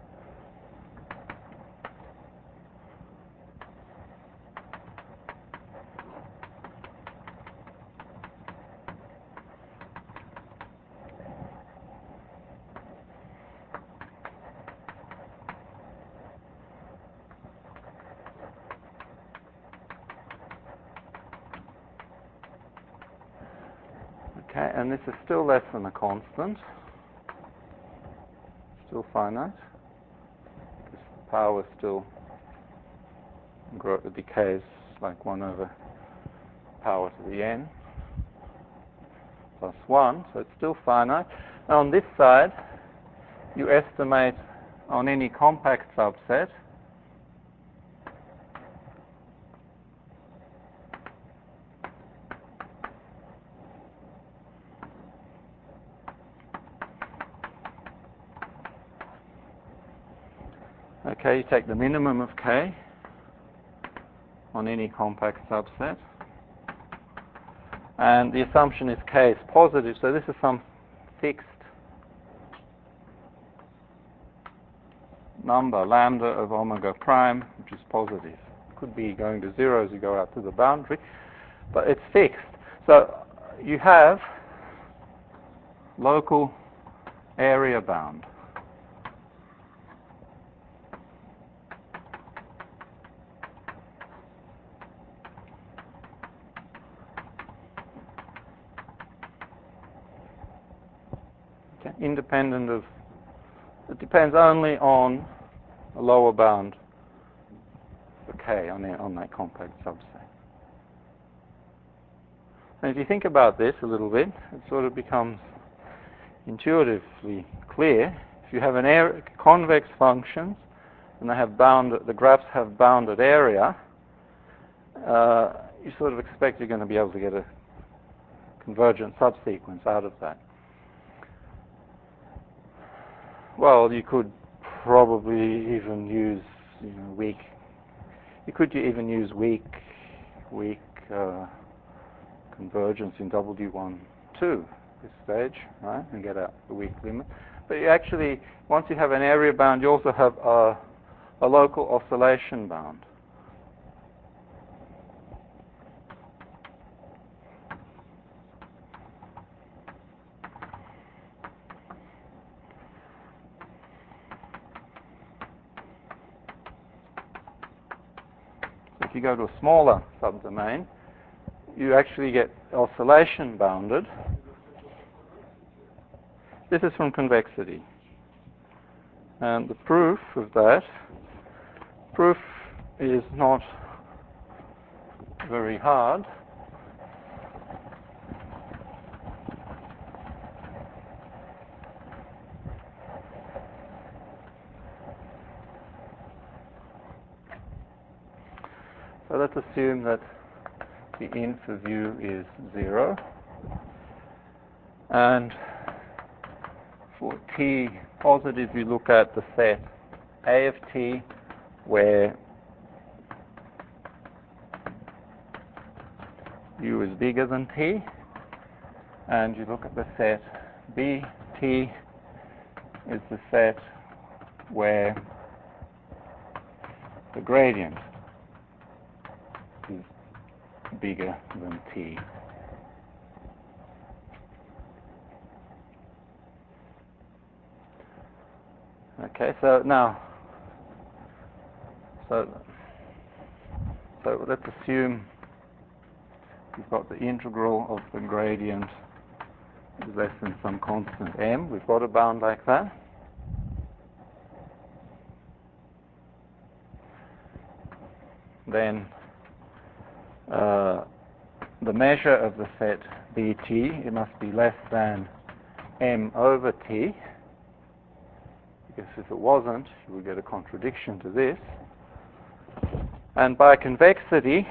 okay, and this is still less than a constant, still finite, because the power still grow, decays like one over power to the n plus one, so it's still finite. And on this side, you estimate on any compact subset Okay, you take the minimum of K on any compact subset. And the assumption is K is positive, so this is some fixed number, lambda of omega prime, which is positive. Could be going to zero as you go out to the boundary, but it's fixed. So you have local area bound. Okay. Independent of, it depends only on a lower bound for K on, the, on that compact subset. And if you think about this a little bit, it sort of becomes intuitively clear. If you have an area, convex functions, and they have bounded, the graphs have bounded area, uh, you sort of expect you're going to be able to get a convergent subsequence out of that. Well, you could probably even use, you know, weak. You could even use weak, weak uh, convergence in W one, two, this stage, right, and get out the weak limit. But you actually, once you have an area bound, you also have a, a local oscillation bound. If you go to a smaller subdomain, you actually get oscillation bounded. This is from convexity. And the proof of that, proof is not very hard. So let's assume that the in for view is zero. And for t positive, you look at the set A of t, where u is bigger than t. And you look at the set B, t is the set where the gradient is bigger than t. Okay, so now, so, so let's assume we've got the integral of the gradient is less than some constant m. We've got a bound like that. Then uh, the measure of the set Bt, it must be less than m over t, because if it wasn't, you would get a contradiction to this. And by convexity,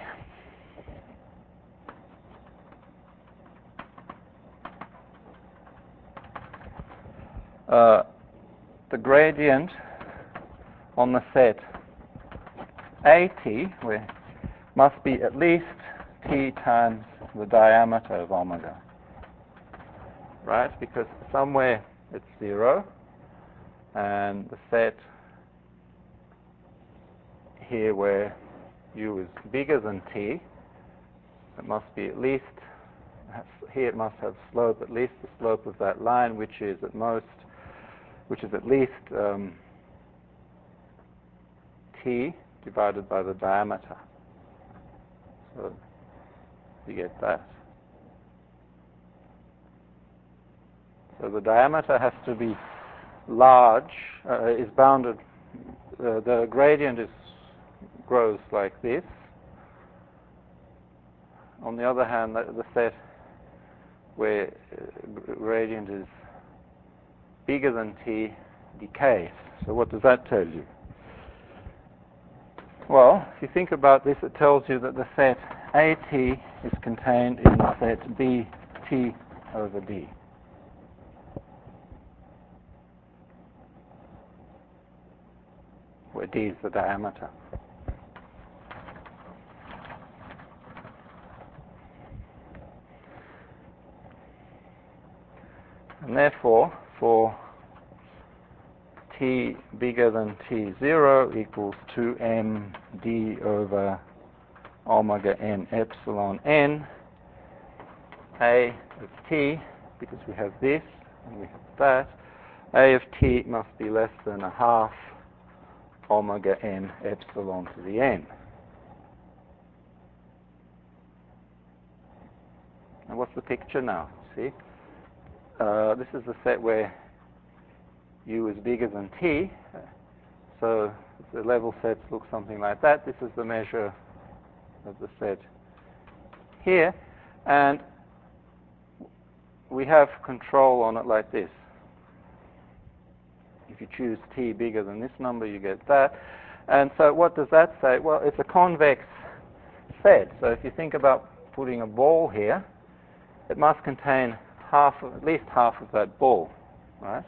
uh, the gradient on the set At, where must be at least t times the diameter of omega, right? Because somewhere it's zero, and the set here where u is bigger than t, it must be at least, here it must have slope, at least the slope of that line, which is at most, which is at least um, t divided by the diameter. So you get that. So the diameter has to be large, uh, is bounded, uh, the gradient is grows like this. On the other hand, the, the set where uh, gradient is bigger than t decays. So what does that tell you? Well, if you think about this, it tells you that the set At is contained in the set Bt over d. where d is the diameter. And therefore, for t bigger than t zero equals two m d over omega n epsilon n, a of t, because we have this and we have that, a of t must be less than a half omega n epsilon to the n. And what's the picture now? See? Uh, this is the set where u is bigger than t, so the level sets look something like that. This is the measure of the set here, and we have control on it like this. If you choose t bigger than this number, you get that. And so what does that say? Well, it's a convex set. So if you think about putting a ball here, it must contain half, of, at least half of that ball, right?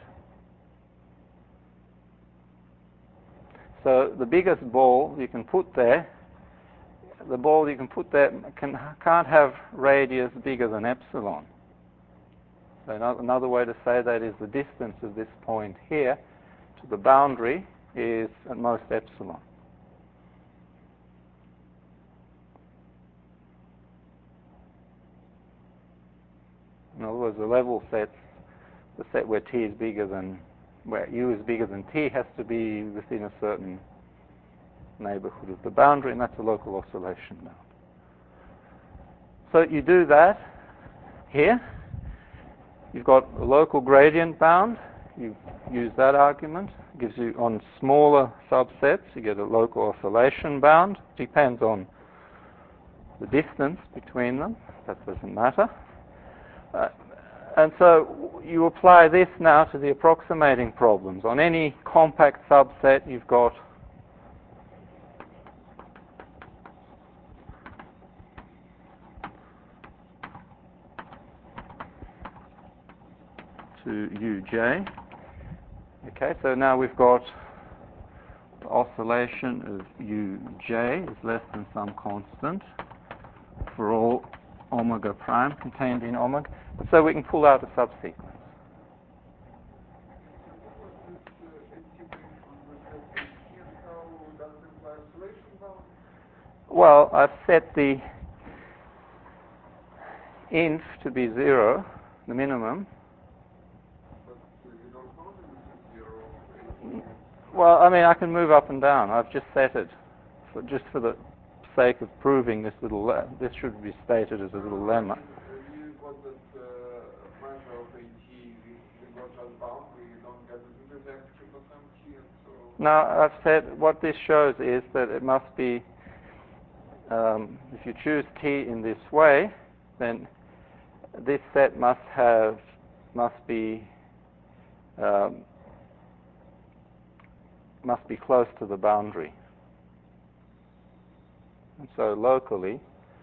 So the biggest ball you can put there, the ball you can put there can, can't have radius bigger than epsilon. So another way to say that is the distance of this point here to the boundary is at most epsilon. In other words, the level set, the set where t is bigger than, where u is bigger than t, has to be within a certain neighborhood of the boundary, and that's a local oscillation bound. So you do that here. You've got a local gradient bound. You use that argument. It gives you, on smaller subsets, you get a local oscillation bound. Depends on the distance between them. That doesn't matter. Uh, and so you apply this now to the approximating problems. On any compact subset, you've got to uj. Okay, so now we've got the oscillation of uj is less than some constant for all omega prime contained in omega. And so we can pull out a subsequence. Well, I've set the inf to be zero, the minimum. Well, I mean, I can move up and down. I've just set it, for, just for the sake of proving this little. Le this should be stated as a little lemma. Now, I've said what this shows is that it must be. Um, if you choose t in this way, then this set must have must be. Um, must be close to the boundary. And so locally,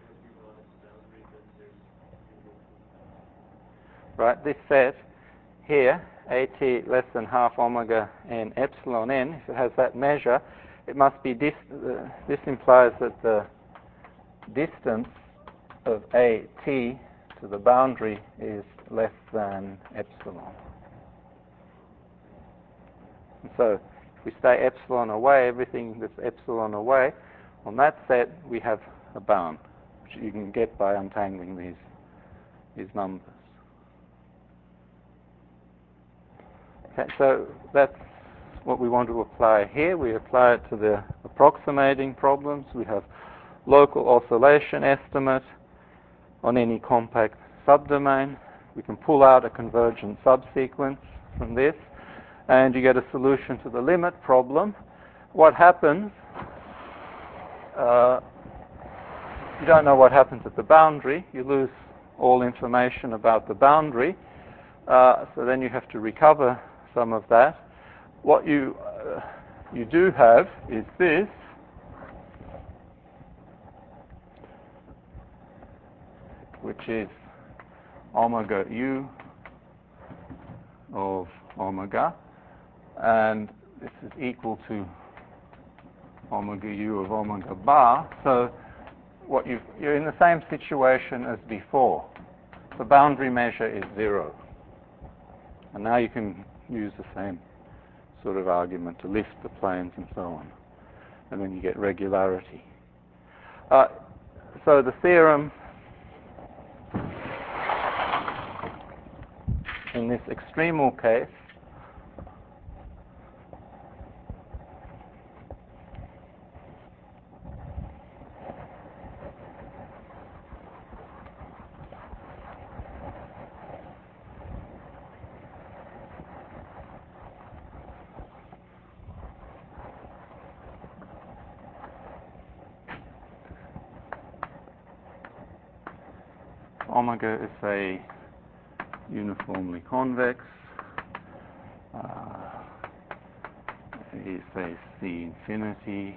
right, this set here, at less than half omega n epsilon n, if it has that measure, it must be, dis uh, this implies that the distance of at to the boundary is less than epsilon. And so if we stay epsilon away, everything that's epsilon away, on that set we have a bound, which you can get by untangling these, these numbers. Okay, so that's what we want to apply here. We apply it to the approximating problems. We have local oscillation estimate on any compact subdomain. We can pull out a convergent subsequence from this, and you get a solution to the limit problem. What happens, uh, you don't know what happens at the boundary. You lose all information about the boundary. Uh, so then you have to recover some of that. What you, uh, you do have is this. Which is omega u of omega. And this is equal to omega u of omega bar. So what you've, you're in the same situation as before. The boundary measure is zero. And now you can use the same sort of argument to lift the planes and so on. And then you get regularity. Uh, so the theorem in this extremal case omega is a uniformly convex, uh, is a C infinity,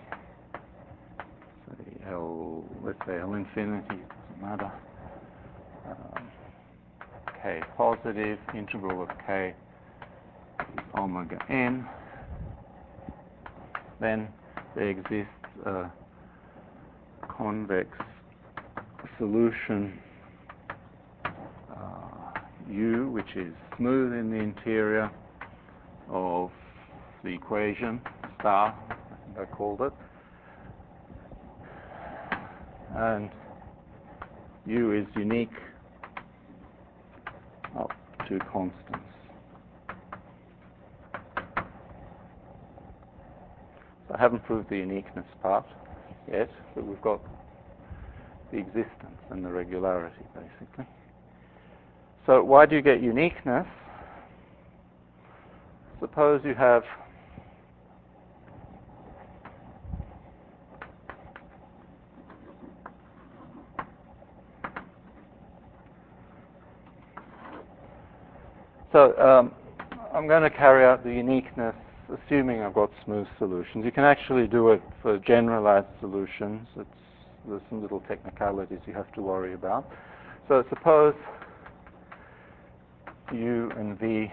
say L, let's say L infinity, doesn't matter, um, K positive, integral of K is omega n, then there exists a convex solution U, which is smooth in the interior of the equation, star, I think I called it. And U is unique up to constants. So I haven't proved the uniqueness part yet, but we've got the existence and the regularity, basically. So why do you get uniqueness? Suppose you have so um, I'm going to carry out the uniqueness assuming I've got smooth solutions. You can actually do it for generalized solutions. It's, there's some little technicalities you have to worry about. So suppose U and V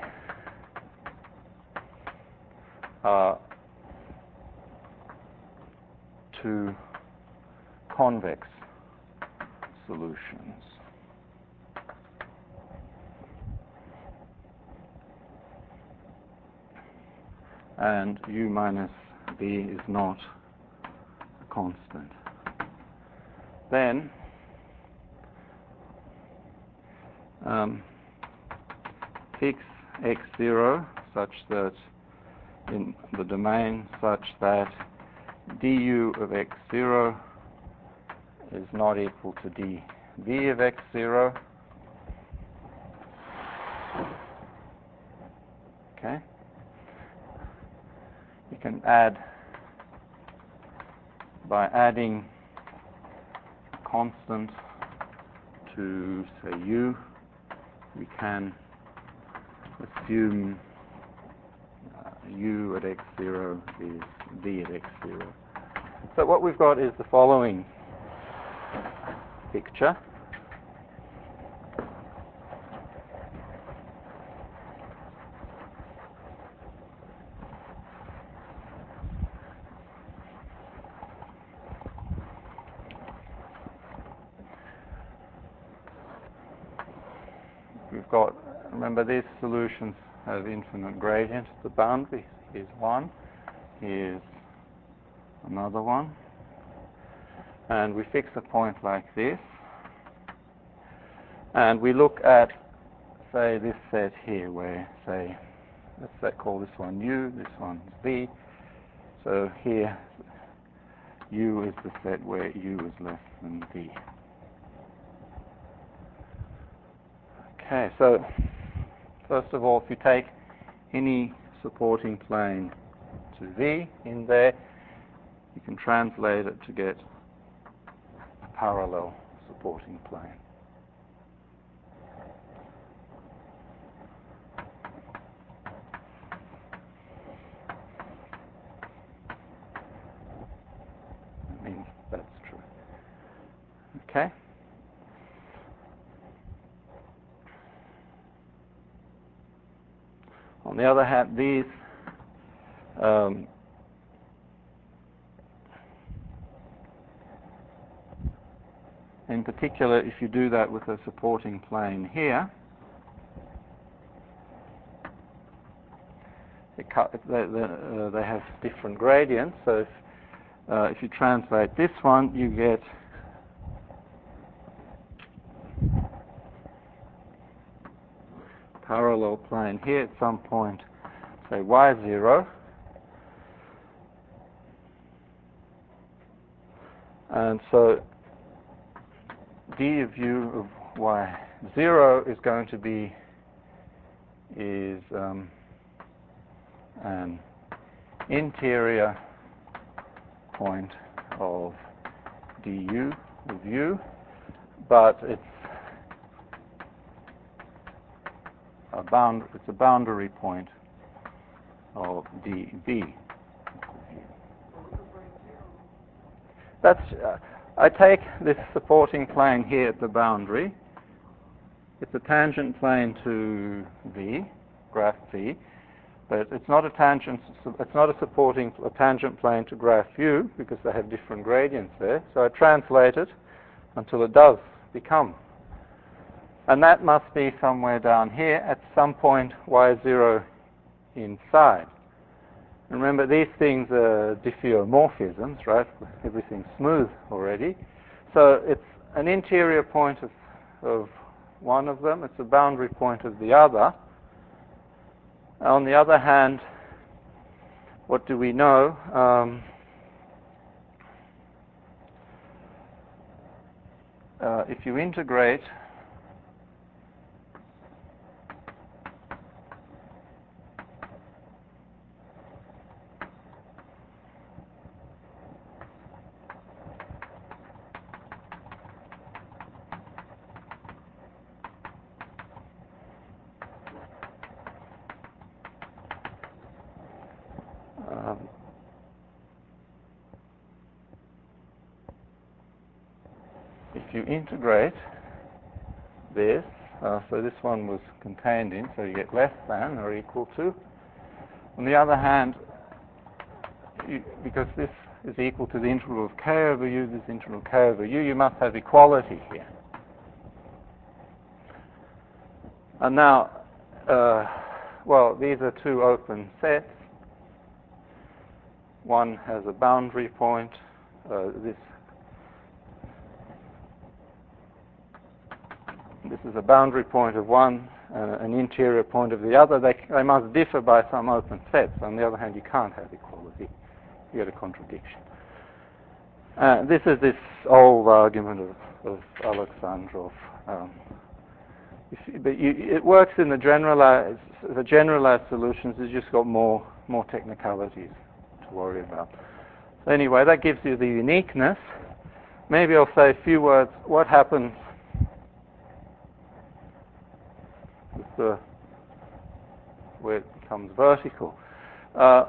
are two convex solutions. And U minus V is not a constant. Then um, fix x zero such that in the domain such that du of x zero is not equal to dv of x zero. Okay. You can add by adding constant to say u, we can assume uh, u at x zero is v at x zero. So what we've got is the following picture. We've got, remember these solutions have infinite gradient at the boundary. Here's one, here's another one. And we fix a point like this. And we look at, say, this set here where, say, let's say call this one U, this one's V. So here, U is the set where U is less than V. Okay, so first of all, if you take any supporting plane to V in there, you can translate it to get a parallel supporting plane. That means that's true. Okay? On the other hand, these um, in particular if you do that with a supporting plane here. It cut, they, they, uh, they have different gradients, so if, uh, if you translate this one, you get parallel plane here at some point, say y zero, and so d of u of y zero is going to be is um, an interior point of du of u, but it's a bound it's a boundary point of db. That's uh, I take this supporting plane here at the boundary. It's a tangent plane to v, graph v, but it's not a tangent. It's not a supporting a tangent plane to graph u because they have different gradients there. So I translate it until it does become, and that must be somewhere down here at some point y zero inside. Remember, these things are diffeomorphisms, right? Everything's smooth already. So it's an interior point of, of one of them. It's a boundary point of the other. On the other hand, what do we know? Um, uh, if you integrate um, if you integrate this, uh, so this one was contained in, so you get less than or equal to. On the other hand, you, because this is equal to the integral of k over u, this integral k over u, you must have equality here. And now, uh, well, these are two open sets. One has a boundary point. Uh, this this is a boundary point of one, uh, an interior point of the other. They, they must differ by some open sets. On the other hand, you can't have equality. You get a contradiction. Uh, this is this old argument of, of Alexandrov. Um, you, but you, it works in the generalized, the generalized solutions. It's just got more more technicalities to worry about. So anyway, that gives you the uniqueness. Maybe I'll say a few words. What happens with the where it becomes vertical? Uh,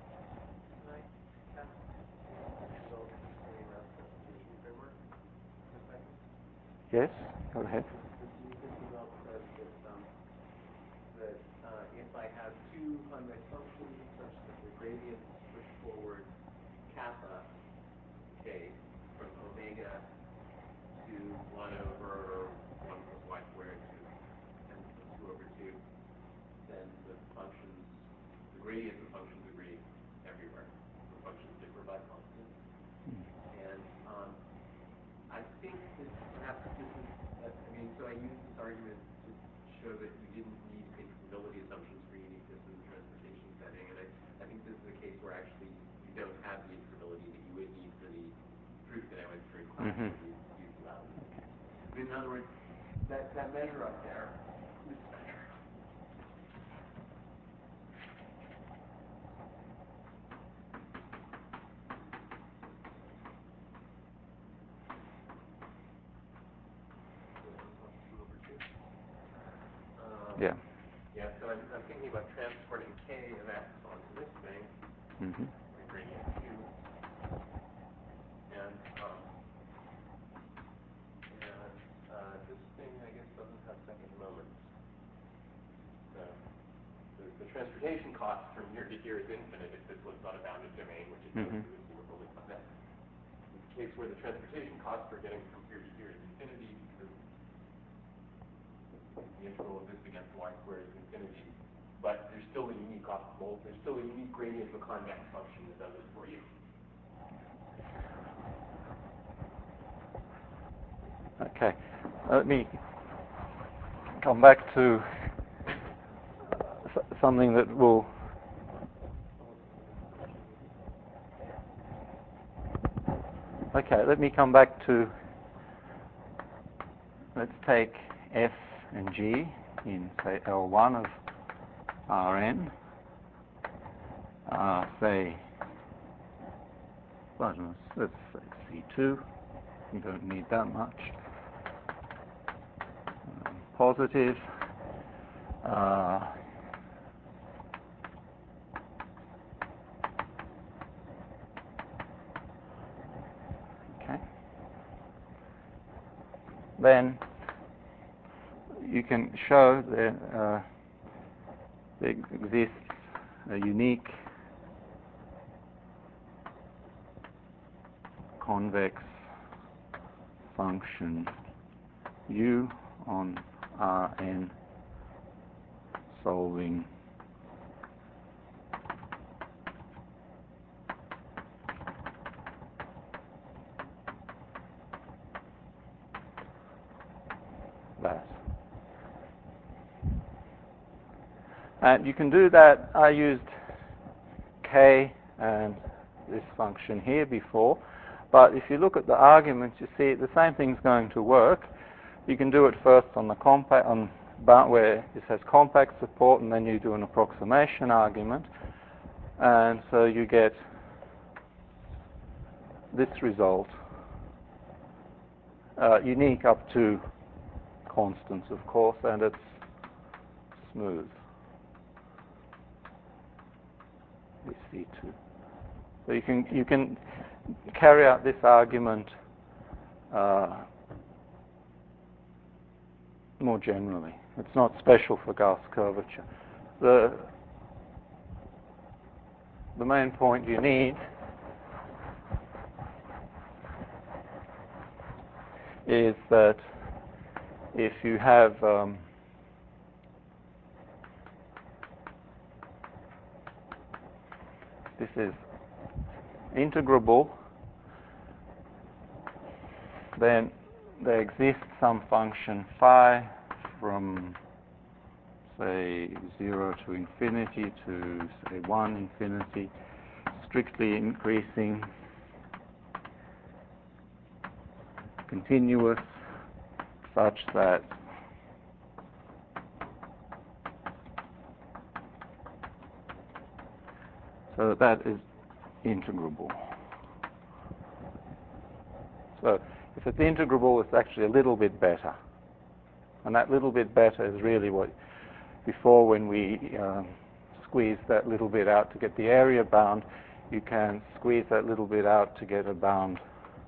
yes, go ahead. That uh, if I have two convex functions such that the gradients push forward kappa k from omega to one over one plus y squared to n plus two over two, then the functions, the gradients of functions agree everywhere. The functions differ by constant. And um, I think that perhaps this is, uh, I mean, so I use this argument to show that you didn't need integrability assumptions for uniqueness in the transportation setting, and I, I think this is a case where actually you don't have the integrability that you would need for the proof that I went through in class. Mm-hmm. Where you use duality. In other words, that, that measure up there, this measure, Um, yeah. Yeah, so I'm, I'm thinking about transporting k of x onto this thing, Mm-hmm. my gradient q, and um, and uh, this thing I guess doesn't have second moments. So the, the transportation cost from here to here is infinite if this was not a bounded domain, which it does, Mm-hmm. because we're only on that. case where the transportation cost for getting from here to here is infinity because the integral of this against y squared is infinity. But there's still a unique optimal, there's still a unique gradient of a convex function that does it for you. Okay, let me come back to something that will okay, let me come back to, let's take F and G in, say, L one of Rn, uh, say, I don't know, let's say C two, you don't need that much, um, positive, uh, okay, then you can show that uh, there exists a unique convex function U on Rn solving that. And you can do that. I used K and this function here before, but if you look at the arguments, you see the same thing's going to work. You can do it first on the compact, on where it has compact support, and then you do an approximation argument, and so you get this result, uh, unique up to constants, of course, and it's smooth. C two. So you can you can carry out this argument uh, more generally. It's not special for Gauss curvature. The the main point you need is that if you have um, this is integrable, then there exists some function phi from, say, zero to infinity to, say, one infinity, strictly increasing, continuous, such that so that is integrable. So if it's integrable, it's actually a little bit better. And that little bit better is really what, before when we um, squeeze that little bit out to get the area bound, you can squeeze that little bit out to get a bound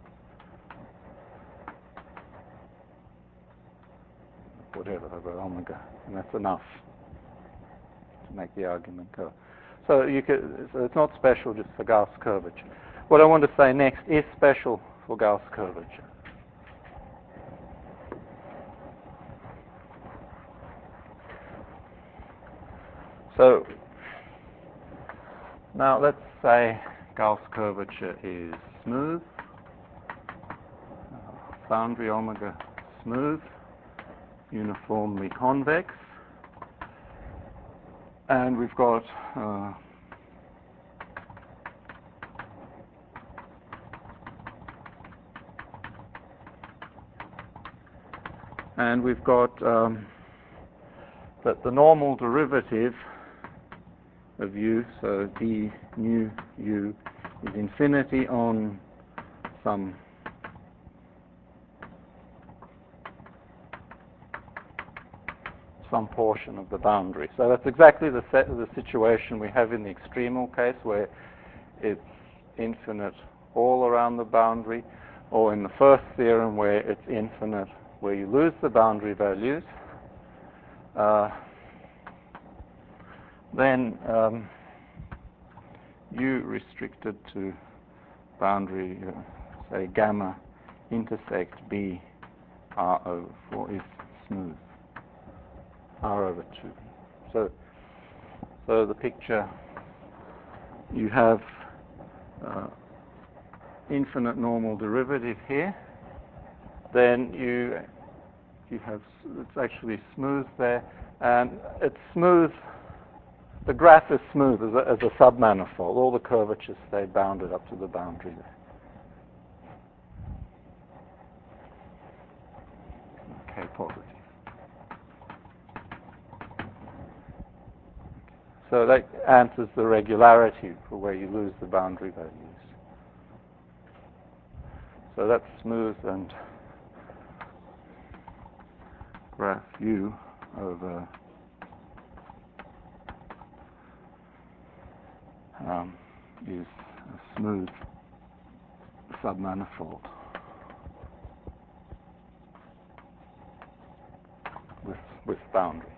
whatever over omega, and that's enough to make the argument go. So you could, so it's not special just for Gauss curvature. What I want to say next is special for Gauss curvature. So now let's say Gauss curvature is smooth, uh, boundary omega smooth, uniformly convex, and we've got uh, and we've got um, that the normal derivative of u, so d nu u, is infinity on some some portion of the boundary. So that's exactly the set of the situation we have in the extremal case, where it's infinite all around the boundary, or in the first theorem where it's infinite where you lose the boundary values. Uh, then um, u restricted to boundary uh, say gamma intersect B R over four is smooth, R over two. So, so the picture, you have uh, infinite normal derivative here, then you you have, it's actually smooth there, and it's smooth, the graph is smooth as a, as a submanifold. All the curvatures stay bounded up to the boundary there. Okay, positive. So that answers the regularity for where you lose the boundary values. So that's smooth, and graph U over um, is a smooth submanifold with with boundary.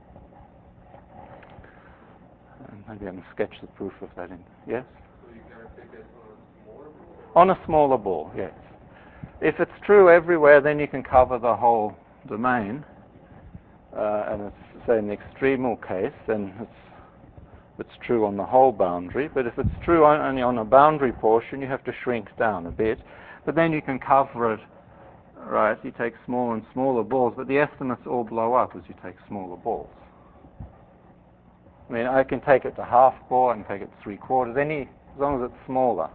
And maybe I'm going to sketch the proof of that in. Yes? So you can take that on a smaller ball? On a smaller ball, yes. If it's true everywhere, then you can cover the whole domain. Uh, and it's, say, an extremal case, then it's, it's true on the whole boundary. But if it's true on, only on a boundary portion, you have to shrink down a bit. But then you can cover it, right? You take smaller and smaller balls, but the estimates all blow up as you take smaller balls. I mean, I can take it to half ball, I can take it to three quarters, any, as long as it's smaller.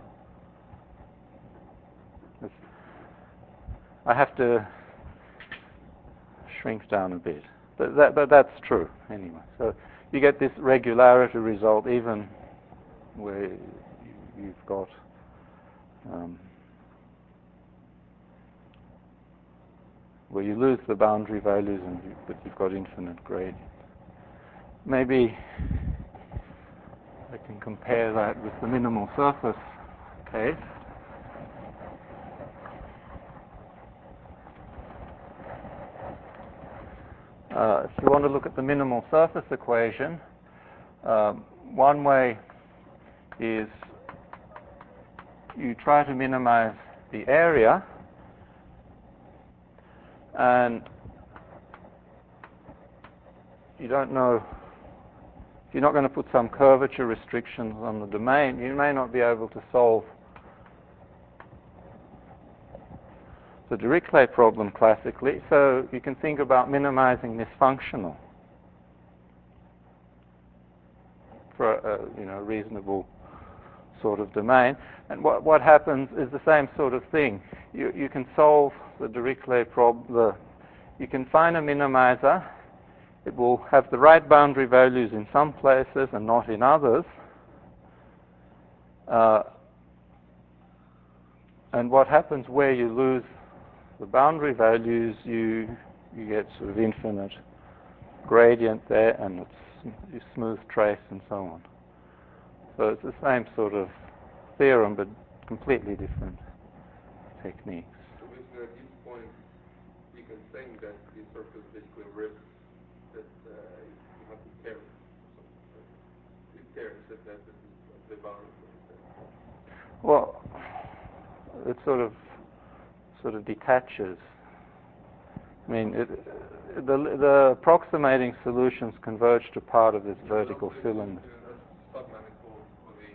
It's, I have to shrink down a bit. But, that, but that's true, anyway. So you get this regularity result even where you've got um, where you lose the boundary values, and you, but you've got infinite gradient. Maybe I can compare that with the minimal surface case. Uh, if you want to look at the minimal surface equation, um, one way is you try to minimize the area, and you don't know, if you're not going to put some curvature restrictions on the domain, you may not be able to solve the Dirichlet problem classically, so you can think about minimizing this functional for a, you know, reasonable sort of domain. And what, what happens is the same sort of thing. You, you can solve the Dirichlet problem, you can find a minimizer. It will have the right boundary values in some places and not in others. Uh, and what happens where you lose the boundary values, you you get sort of infinite gradient there, and it's you smooth trace and so on. So it's the same sort of theorem, but completely different techniques. So basically at this point, we can think that this surface basically rips, that uh, you have to tear it. So it tears that that is the boundary. Well, it sort of sort of detaches. I mean, it, the, the approximating solutions converge to part of this vertical cylinder. Submanifold for the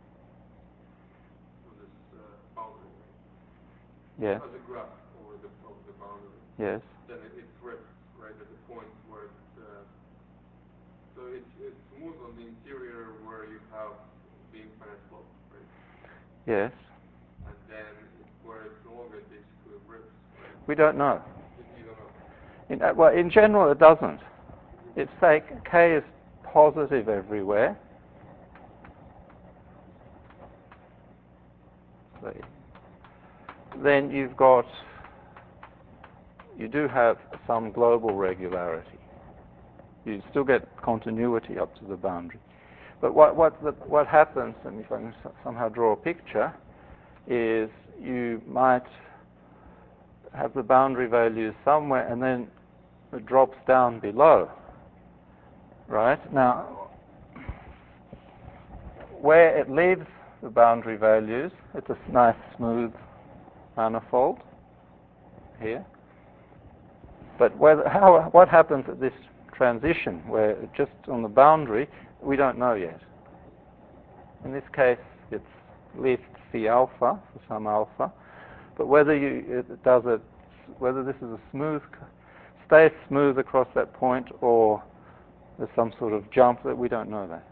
for this uh, boundary. Yes. As a graph over the of the boundary. Yes. Then it, it rips right at the point where it's uh, so it's it's smooth on the interior where you have the infinite slope, right? Yes. And then where it's no longer basically rips. Right? We don't know. You don't know. In, uh, well, in general, it doesn't. It's say K is positive everywhere. Then you've got, you do have some global regularity. You still get continuity up to the boundary. But what what the, what happens, and if I can somehow draw a picture, is you might have the boundary values somewhere, and then it drops down below. Right? Now, where it leaves the boundary values, it's a nice smooth manifold here. But whether, how, what happens at this transition, where just on the boundary, we don't know yet. In this case, it's lift C alpha for some alpha, but whether you it does it, whether this is a smooth, stays smooth across that point, or there's some sort of jump, that we don't know that.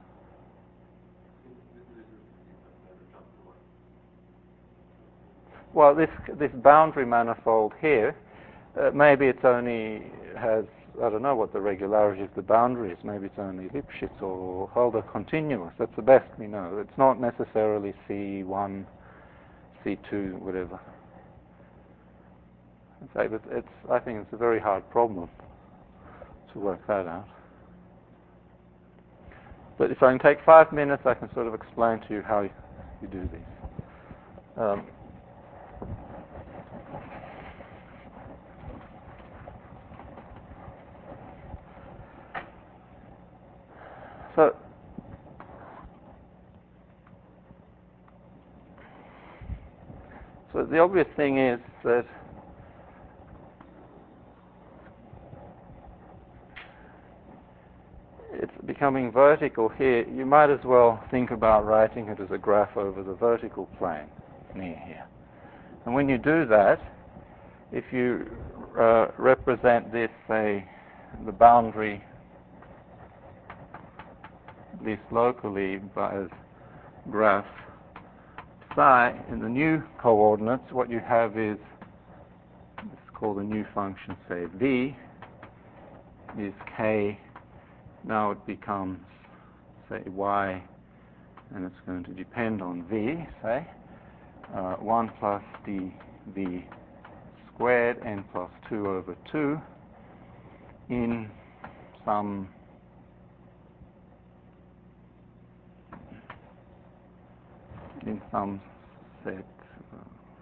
Well, this this boundary manifold here, uh, maybe it's only has, I don't know what the regularity of the boundary is. Maybe it's only Lipschitz or Hölder continuous. That's the best we know. It's not necessarily C one, C two, whatever. Okay, but it's, I think it's a very hard problem to work that out. But if I can take five minutes, I can sort of explain to you how you, you do these. Um, so, so the obvious thing is that it's becoming vertical here. You might as well think about writing it as a graph over the vertical plane near here. And when you do that, if you uh, represent this, say, the boundary, at least locally, by as graph psi, in the new coordinates, what you have is, let's call the new function, say, v, is k. Now it becomes, say, y, and it's going to depend on v, say, uh, one plus dv squared n plus two over two in some in some set. Uh,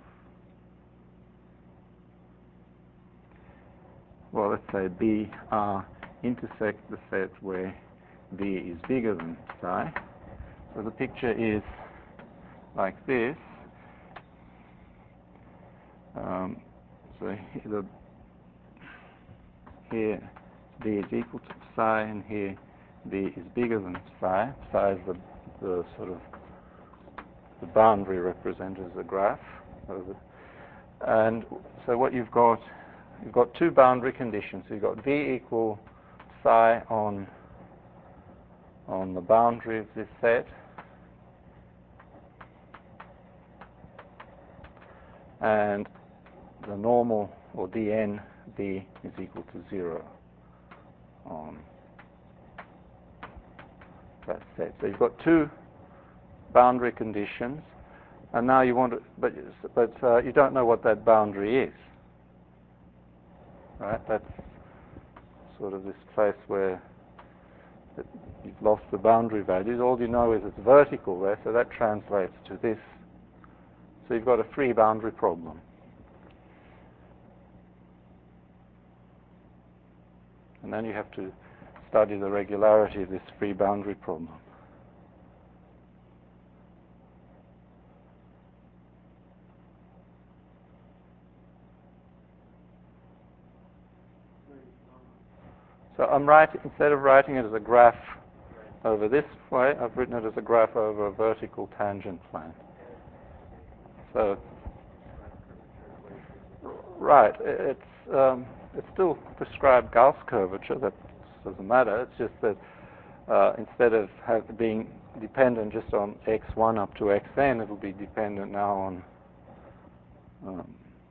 well, let's say b r intersect the set where v is bigger than psi. So the picture is like this. Um, so the, here v is equal to psi, and here v is bigger than psi. Psi is the, the sort of the boundary represented as a graph. And so what you've got, you've got two boundary conditions. So you've got v equal psi on on the boundary of this set, and the normal, or dn v, is equal to zero on that set. So you've got two boundary conditions, and now you want to, but but uh, you don't know what that boundary is, right? That's sort of this place where it, you've lost the boundary values. All you know is it's vertical there, so that translates to this. So you've got a free boundary problem. And then you have to study the regularity of this free boundary problem. So I'm writing, instead of writing it as a graph over this way, I've written it as a graph over a vertical tangent plane. So, right, it's um, it's still prescribed Gauss curvature. That doesn't matter. It's just that uh, instead of have being dependent just on x one up to xn, it will be dependent now on. Um,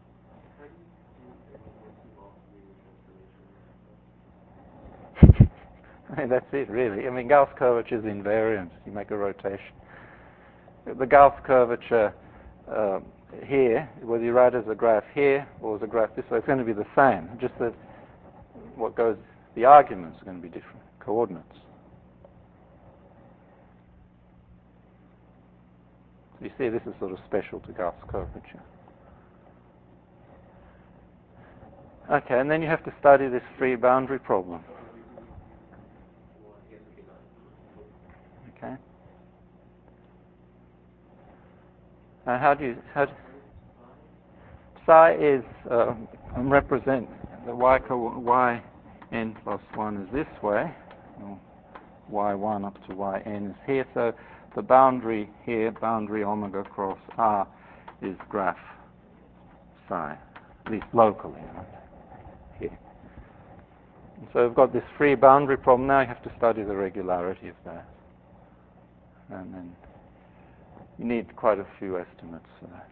I mean, that's it, really. I mean, Gauss curvature is invariant. You make a rotation. The Gauss curvature uh, here, whether you write it as a graph here or as a graph this way, it's going to be the same. Just that what goes, the arguments are going to be different, coordinates. You see, this is sort of special to Gauss curvature. Okay, and then you have to study this free boundary problem. Okay. And how do you how do, psi is, uh, represent the y, co y n plus one is this way, or y one up to yn is here, so the boundary here, boundary omega cross r, is graph psi, at least locally, right? Here. And so we've got this free boundary problem. Now you have to study the regularity of that. And then you need quite a few estimates for that.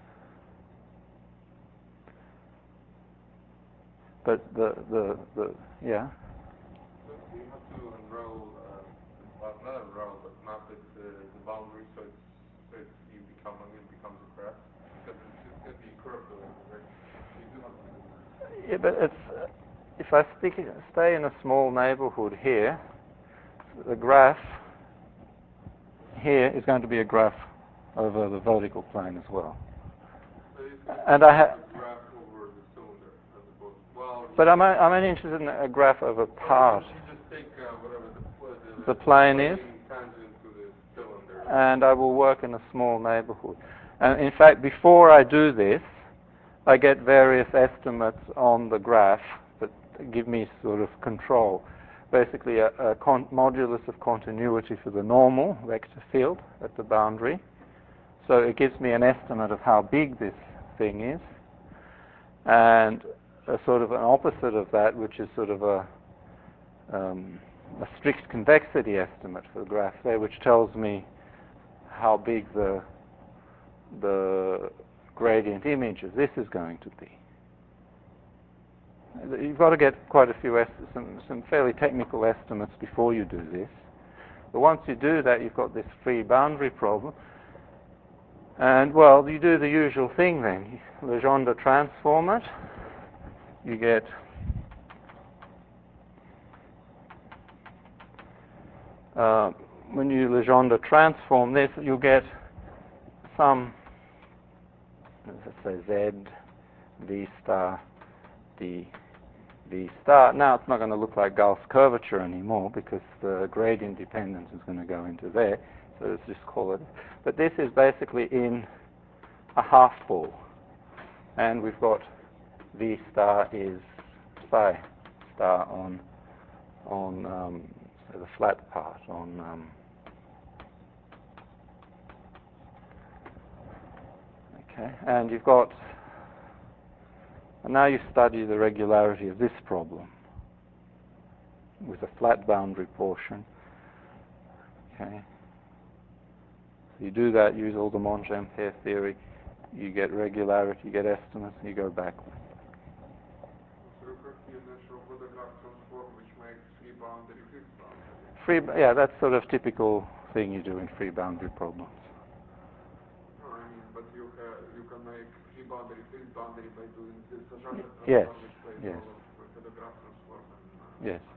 But the, the, the yeah? So you have to unroll, uh, well, not unroll, but map it, uh, the boundary so it's, so it's, you become, it becomes a graph. Because it's, it's going to be curved a little bit, right? You do have to do that. Yeah, but it's, uh, if I stick, stay in a small neighborhood here, the graph here is going to be a graph over the vertical plane as well. So it's, it's And I have, a graph over the cylinder as opposed, well, but I'm, I'm only interested in a graph over part. you just take uh, whatever the, the, The plane is, tangent to the cylinder. and I will work in a small neighborhood. And in fact, before I do this, I get various estimates on the graph that give me sort of control. Basically, a, a con modulus of continuity for the normal vector field at the boundary. So it gives me an estimate of how big this thing is, and a sort of an opposite of that, which is sort of a um, a strict convexity estimate for the graph there, which tells me how big the the gradient image of this is going to be. You've got to get quite a few, some, some fairly technical estimates before you do this. But once you do that, you've got this free boundary problem. And, well, you do the usual thing then. Legendre transform it. You get uh, when you Legendre transform this, you get some, let's say, Z, V star, D, V star. Now it's not going to look like Gauss curvature anymore because the gradient dependence is going to go into there. So let's just call it. But this is basically in a half ball. And we've got V star is psi star on, on um, so the flat part, on um, okay, and you've got, and now you study the regularity of this problem with a flat boundary portion. Okay, so you do that, use all the Monge-Ampere theory, you get regularity, you get estimates, and you go backwards. So you have the natural Avogadro transform, which makes free boundary fixed boundary. Free, yeah, that's sort of typical thing you do in free boundary problems. No, I mean, but you have, you can make free boundary fixed boundary by doing this Legendre transform, Yes, which plays yes. all of Avogadro transform and uh, Yes.